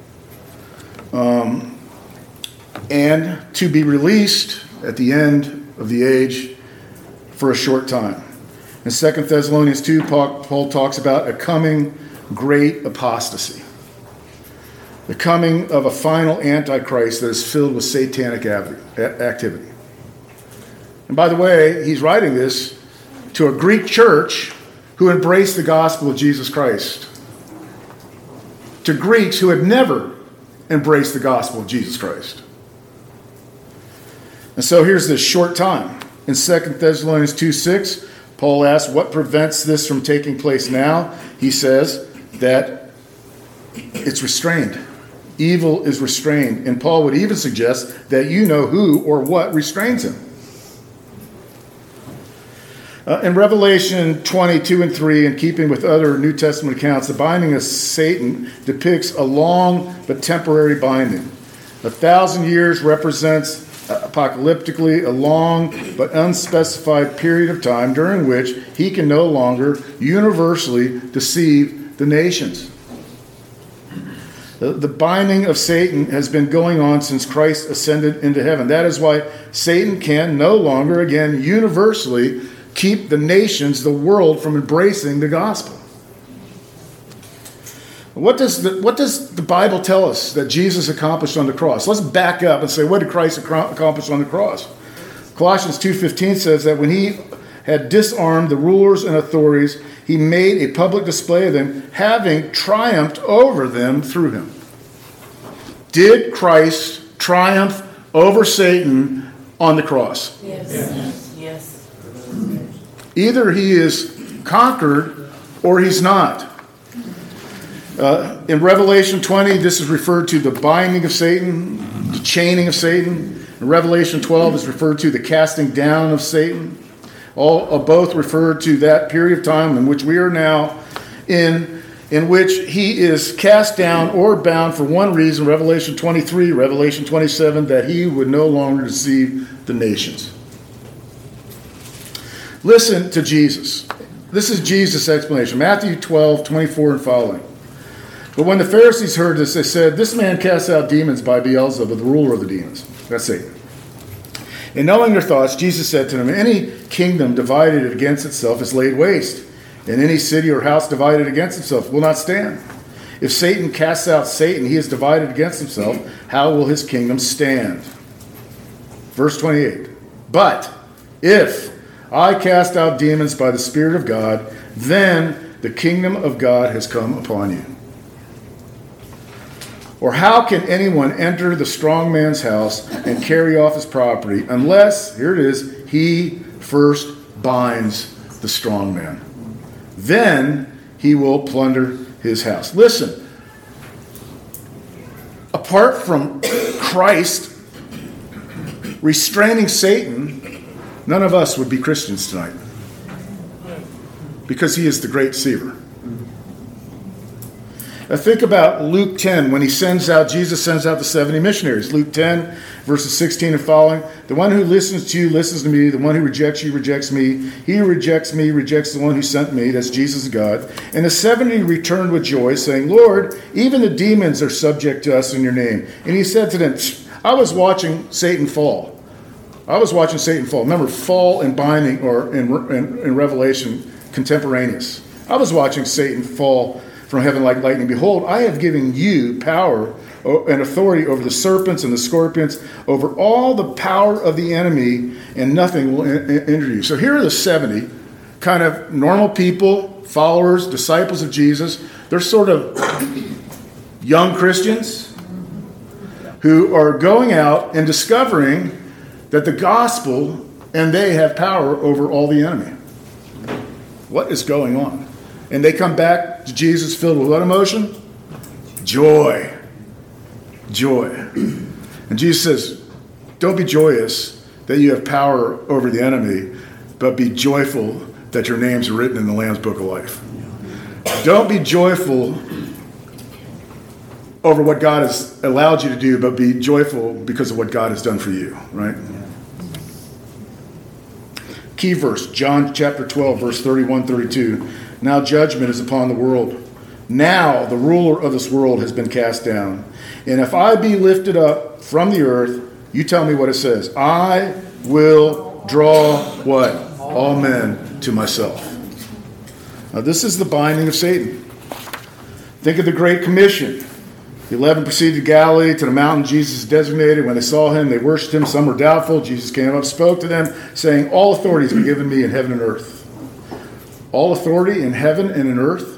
[SPEAKER 1] Um, and to be released at the end of the age for a short time. In Second Thessalonians two, Paul talks about a coming great apostasy. The coming of a final antichrist that is filled with satanic activity. And by the way, he's writing this to a Greek church who embraced the gospel of Jesus Christ. To Greeks who had never embraced the gospel of Jesus Christ. And so here's this short time. In Second Thessalonians two six, Paul asks, what prevents this from taking place now? He says that it's restrained. Evil is restrained. And Paul would even suggest that you know who or what restrains him. Uh, in Revelation twenty-two and three, in keeping with other New Testament accounts, the binding of Satan depicts a long but temporary binding. A thousand years represents uh, apocalyptically a long but unspecified period of time during which he can no longer universally deceive the nations. The, the binding of Satan has been going on since Christ ascended into heaven. That is why Satan can no longer, again, universally keep the nations, the world, from embracing the gospel. What does the, what does the Bible tell us that Jesus accomplished on the cross? Let's back up and say, what did Christ accomplish on the cross? Colossians two fifteen says that when he had disarmed the rulers and authorities, he made a public display of them, having triumphed over them through him. Did Christ triumph over Satan on the cross?
[SPEAKER 2] Yes. Yes. Yes.
[SPEAKER 1] Either he is conquered or he's not. Uh, in Revelation twenty, this is referred to the binding of Satan, the chaining of Satan. In Revelation twelve, is referred to the casting down of Satan. All uh, both refer to that period of time in which we are now in, in which he is cast down or bound for one reason, Revelation twenty-three, Revelation twenty-seven, that he would no longer deceive the nations. Listen to Jesus. This is Jesus' explanation. Matthew twelve, twenty-four and following. But when the Pharisees heard this, they said, this man casts out demons by Beelzebub, the ruler of the demons. That's Satan. And knowing their thoughts, Jesus said to them, any kingdom divided against itself is laid waste, and any city or house divided against itself will not stand. If Satan casts out Satan, he is divided against himself. How will his kingdom stand? Verse twenty-eight. But if I cast out demons by the Spirit of God, then the kingdom of God has come upon you. Or how can anyone enter the strong man's house and carry off his property unless, here it is, he first binds the strong man? Then he will plunder his house. Listen, apart from Christ restraining Satan, none of us would be Christians tonight. Because he is the great deceiver. Now think about Luke ten, when he sends out, Jesus sends out the seventy missionaries. Luke ten, verses sixteen and following. The one who listens to you listens to me. The one who rejects you rejects me. He who rejects me rejects the one who sent me. That's Jesus God. And the seventy returned with joy, saying, Lord, even the demons are subject to us in your name. And he said to them, I was watching Satan fall. I was watching Satan fall. Remember, fall and binding, or in, in, in Revelation, contemporaneous. I was watching Satan fall from heaven like lightning. Behold, I have given you power and authority over the serpents and the scorpions, over all the power of the enemy, and nothing will injure you. So here are the seventy kind of normal people, followers, disciples of Jesus. They're sort of young Christians who are going out and discovering that the gospel and they have power over all the enemy. What is going on? And they come back to Jesus filled with what emotion? Joy. Joy. And Jesus says, don't be joyous that you have power over the enemy, but be joyful that your names are written in the Lamb's Book of Life. Don't be joyful over what God has allowed you to do, but be joyful because of what God has done for you, right? Key verse, John chapter twelve, verse thirty-one, thirty-two. Now judgment is upon the world. Now the ruler of this world has been cast down. And if I be lifted up from the earth, you tell me what it says. I will draw what? All men to myself. Now this is the binding of Satan. Think of the Great Commission. The eleven proceeded to Galilee, to the mountain Jesus designated. When they saw him, they worshipped him. Some were doubtful. Jesus came up, spoke to them, saying, all authority has been given me in heaven and earth. All authority in heaven and in earth?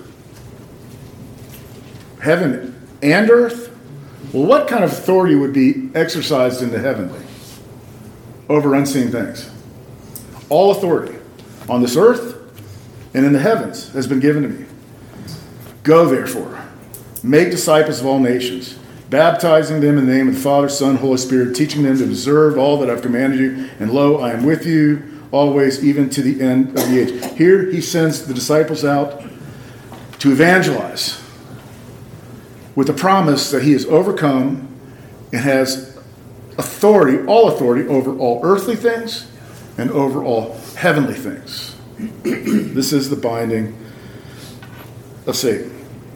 [SPEAKER 1] Heaven and earth? Well, what kind of authority would be exercised in the heavenly over unseen things? All authority on this earth and in the heavens has been given to me. Go, therefore, make disciples of all nations, baptizing them in the name of the Father, Son, Holy Spirit, teaching them to observe all that I've commanded you. And lo, I am with you always, even to the end of the age. Here he sends the disciples out to evangelize with the promise that he has overcome and has authority, all authority, over all earthly things and over all heavenly things. This is the binding of Satan.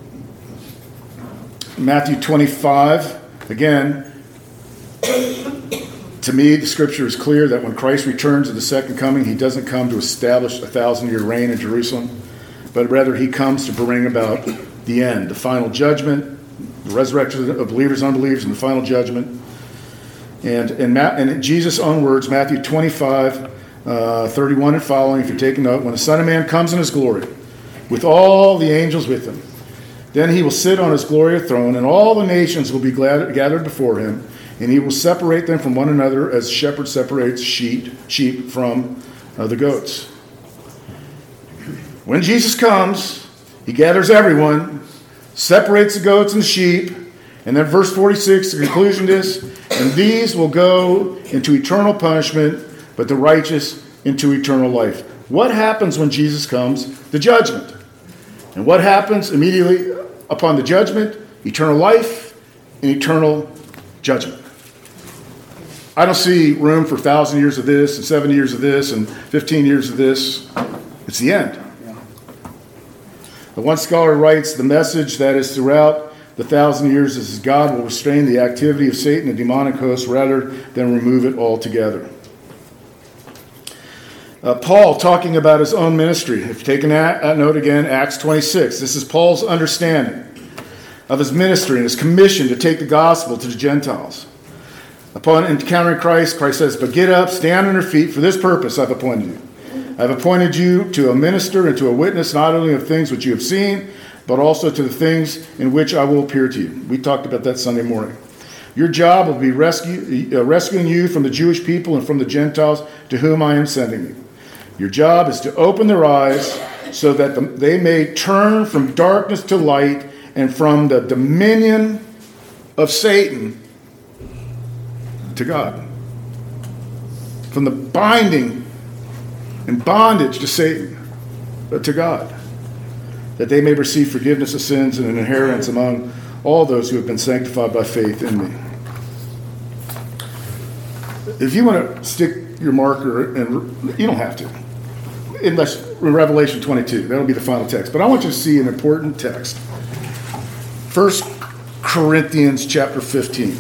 [SPEAKER 1] Matthew twenty-five, again, to me, the scripture is clear that when Christ returns at the second coming, he doesn't come to establish a thousand-year reign in Jerusalem, but rather he comes to bring about the end, the final judgment, the resurrection of believers and unbelievers, and the final judgment. And in, Ma- and in Jesus' own words, Matthew twenty-five, uh, thirty-one and following, if you're taking note, when the Son of Man comes in his glory, with all the angels with him, then he will sit on his glorious throne, and all the nations will be glad, gathered before him, and he will separate them from one another as shepherd separates sheep, sheep from uh, the goats. When Jesus comes, he gathers everyone, separates the goats and the sheep, and then verse forty-six, the conclusion is, and these will go into eternal punishment, but the righteous into eternal life. What happens when Jesus comes? The judgment. And what happens immediately upon the judgment? Eternal life and eternal judgment. I don't see room for a thousand years of this and seven years of this and fifteen years of this. It's the end. The one scholar writes, the message that is throughout the thousand years is God will restrain the activity of Satan and demonic hosts rather than remove it altogether. Uh, Paul talking about his own ministry. If you take a note again, Acts twenty-six. This is Paul's understanding of his ministry and his commission to take the gospel to the Gentiles. Upon encountering Christ, Christ says, but get up, stand on your feet. For this purpose I've appointed you. I've appointed you to a minister and to a witness not only of things which you have seen, but also to the things in which I will appear to you. We talked about that Sunday morning. Your job will be rescue, uh, rescuing you from the Jewish people and from the Gentiles to whom I am sending you. Your job is to open their eyes so that the, they may turn from darkness to light and from the dominion of Satan to God. From the binding and bondage to Satan to God. That they may receive forgiveness of sins and an inheritance among all those who have been sanctified by faith in me. If you want to stick your marker, and you don't have to, unless in Revelation twenty-two, that'll be the final text. But I want you to see an important text. First Corinthians chapter fifteen.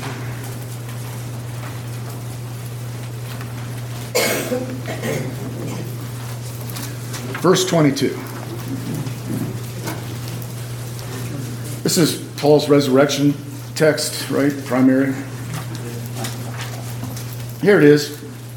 [SPEAKER 1] Verse twenty-two. This is Paul's resurrection text, right? Primary. Here it is.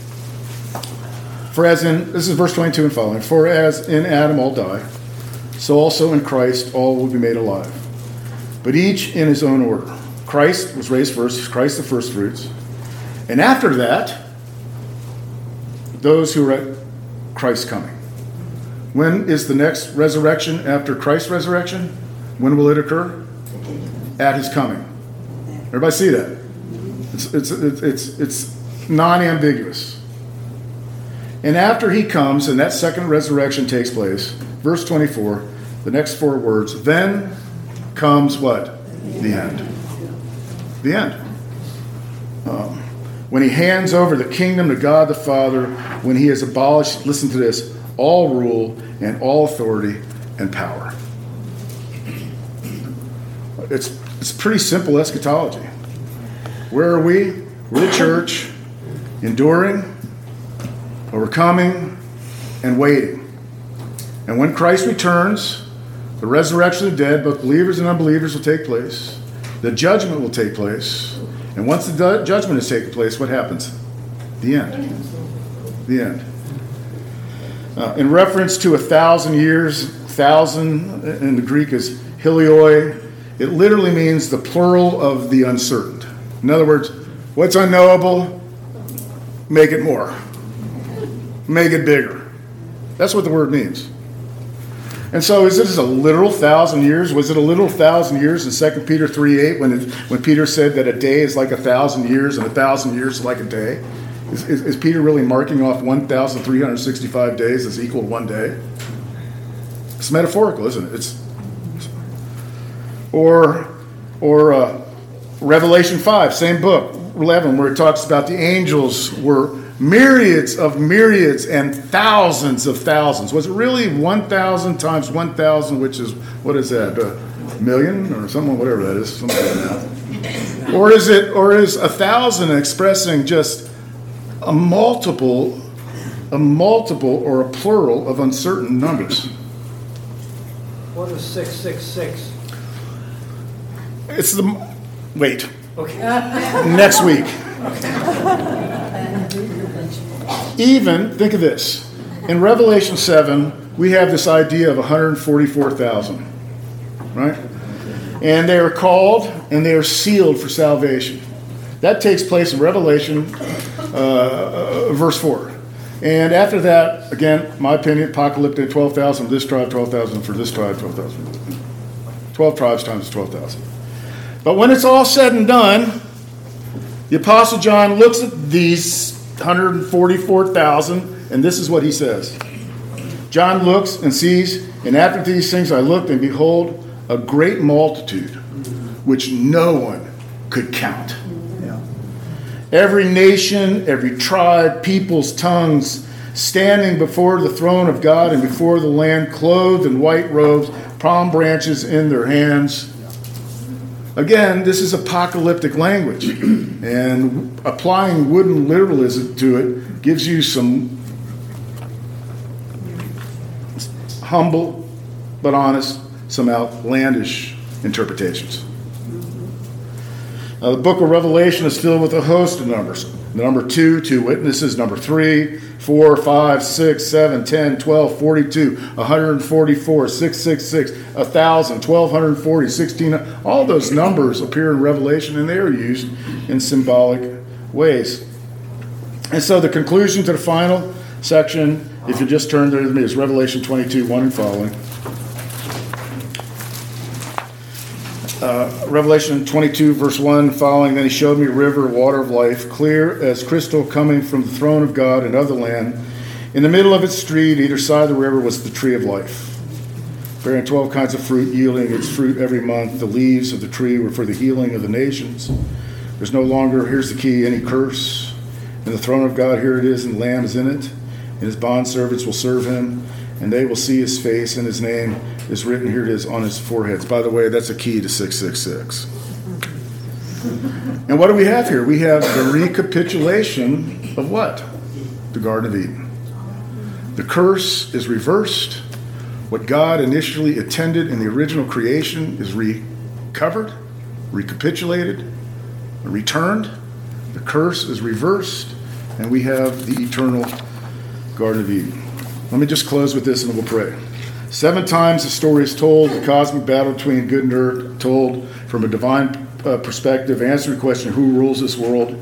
[SPEAKER 1] For as in, this is verse twenty-two and following. For as in Adam all die, so also in Christ all will be made alive. But each in his own order. Christ was raised first, Christ the first fruits. And after that, those who are at Christ's coming. When is the next resurrection after Christ's resurrection? When will it occur? At his coming. Everybody see that? It's, it's, it's, it's, it's non-ambiguous. And after he comes and that second resurrection takes place, verse twenty-four, the next four words, then comes what? The end. The end. Um, when he hands over the kingdom to God the Father, when he has abolished, listen to this, all rule and all authority and power. It's, it's pretty simple eschatology. Where are we? We're the church, enduring, overcoming, and waiting. And when Christ returns, the resurrection of the dead, both believers and unbelievers, will take place. The judgment will take place. And once the du- judgment has taken place, what happens? The end. The end. Uh, in reference to a thousand years, thousand in the Greek is helioi. It literally means the plural of the uncertain. In other words, what's unknowable, make it more. Make it bigger. That's what the word means. And so is this a literal thousand years? Was it a literal thousand years in Second Peter three eight when it, when Peter said that a day is like a thousand years and a thousand years is like a day? Is, is, is Peter really marking off one thousand three hundred sixty-five days as equal to one day? It's metaphorical, isn't it? It's or or uh, Revelation five, same book, eleven, where it talks about the angels were myriads of myriads and thousands of thousands. Was it really one thousand times one thousand, which is, what is that, a million or something, whatever that is, something like that. Or is it, or is a thousand expressing just a multiple, a multiple or a plural of uncertain numbers?
[SPEAKER 3] What is six six six?
[SPEAKER 1] It's the, wait,
[SPEAKER 3] Okay.
[SPEAKER 1] next week. Even, think of this, in Revelation seven, we have this idea of one hundred forty-four thousand, right? And they are called and they are sealed for salvation. That takes place in Revelation uh, uh, verse four. And after that, again, my opinion, apocalyptic, twelve thousand for this tribe, twelve thousand for this tribe, twelve thousand. twelve tribes times twelve thousand. But when it's all said and done, the Apostle John looks at these one hundred forty-four thousand, and this is what he says. John looks and sees, and after these things I looked, and behold, a great multitude, which no one could count. Yeah. Every nation, every tribe, peoples, tongues, standing before the throne of God and before the Lamb, clothed in white robes, palm branches in their hands. Again, this is apocalyptic language, and applying wooden literalism to it gives you some humble but honest, some outlandish interpretations. Now, the book of Revelation is filled with a host of numbers. Number two, two witnesses. Number three, four, five, six, seven, ten, twelve, forty-two, one hundred forty-four, six six six, one thousand, twelve forty, sixteen. All those numbers appear in Revelation, and they are used in symbolic ways. And so the conclusion to the final section, if you just turn there with me, is Revelation twenty-two, one and following. Uh, Revelation twenty-two, verse one following, then he showed me a river of water of life, clear as crystal, coming from the throne of God and of the Lamb. In the middle of its street, either side of the river, was the tree of life, bearing twelve kinds of fruit, yielding its fruit every month. The leaves of the tree were for the healing of the nations. There's no longer, here's the key, any curse. And the throne of God, here it is, and the Lamb is in it. And his bondservants will serve him, and they will see his face, and his name is written, here it is, on his foreheads. By the way, that's a key to six six six. And what do we have here? We have the recapitulation of what? The Garden of Eden. The curse is reversed. What God initially intended in the original creation is recovered, recapitulated, returned. The curse is reversed, and we have the eternal Garden of Eden. Let me just close with this and we'll pray. Seven times the story is told, the cosmic battle between good and earth, told from a divine uh, perspective, answering the question, who rules this world?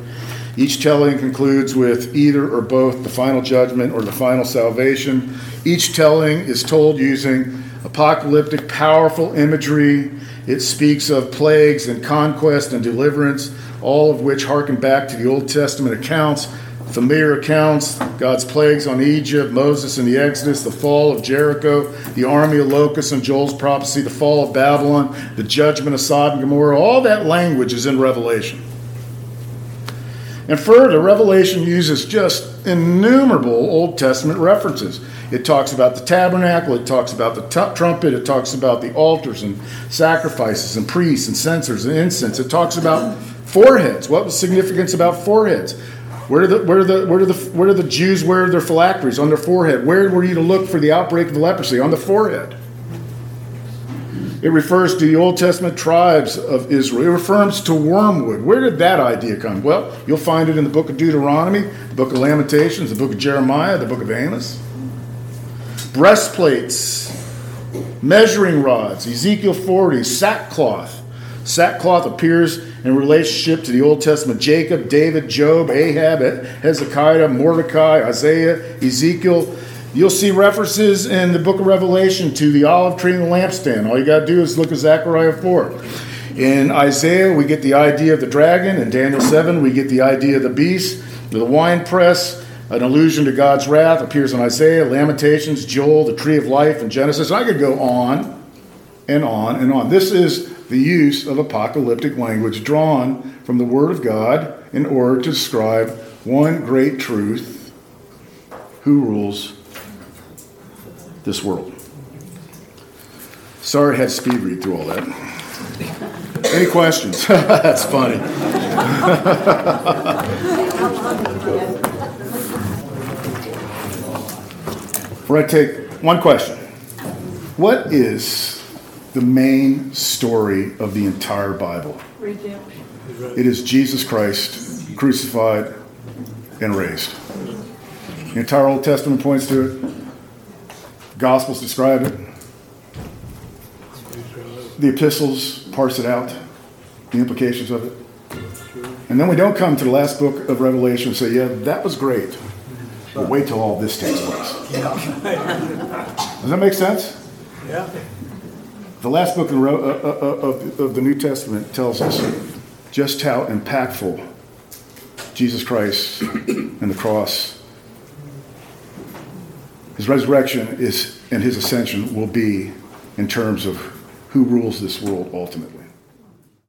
[SPEAKER 1] Each telling concludes with either or both the final judgment or the final salvation. Each telling is told using apocalyptic, powerful imagery. It speaks of plagues and conquest and deliverance, all of which harken back to the Old Testament accounts, familiar accounts, God's plagues on Egypt, Moses in the Exodus, the fall of Jericho, the army of locusts in Joel's prophecy, the fall of Babylon, the judgment of Sodom and Gomorrah. All that language is in Revelation. And further, Revelation uses just innumerable Old Testament references. It talks about the tabernacle, it talks about the t- trumpet, it talks about the altars and sacrifices and priests and censers and incense. It talks about foreheads. What was significance about foreheads? Where do the where do the where do the where do the Jews wear their phylacteries on their forehead? Where were you to look for the outbreak of leprosy? On the forehead. It refers to the Old Testament tribes of Israel. It refers to wormwood. Where did that idea come? Well, you'll find it in the book of Deuteronomy, the book of Lamentations, the book of Jeremiah, the book of Amos. Breastplates, measuring rods, Ezekiel forty, sackcloth. Sackcloth appears in relationship to the Old Testament Jacob, David, Job, Ahab, Hezekiah, Mordecai, Isaiah, Ezekiel. You'll see references in the book of Revelation to the olive tree and the lampstand. All you got to do is look at Zechariah four. In Isaiah, we get the idea of the dragon. In Daniel seven, we get the idea of the beast. The wine press, an allusion to God's wrath, appears in Isaiah, Lamentations, Joel, the tree of life, and Genesis. I could go on and on and on. This is the use of apocalyptic language drawn from the Word of God in order to describe one great truth: who rules this world. Sorry I had to speed read through all that. Any questions? That's funny. Before I take one question. What is the main story of the entire Bible?
[SPEAKER 2] Redemption.
[SPEAKER 1] It is Jesus Christ crucified and raised. The entire Old Testament points to it. Gospels describe it. The epistles parse it out, the implications of it. And then we don't come to the last book of Revelation and say, yeah, that was great. But wait till all this takes place. Does that make sense?
[SPEAKER 3] Yeah.
[SPEAKER 1] The last book of, of, of the New Testament tells us just how impactful Jesus Christ and the cross, his resurrection is, and his ascension will be in terms of who rules this world ultimately.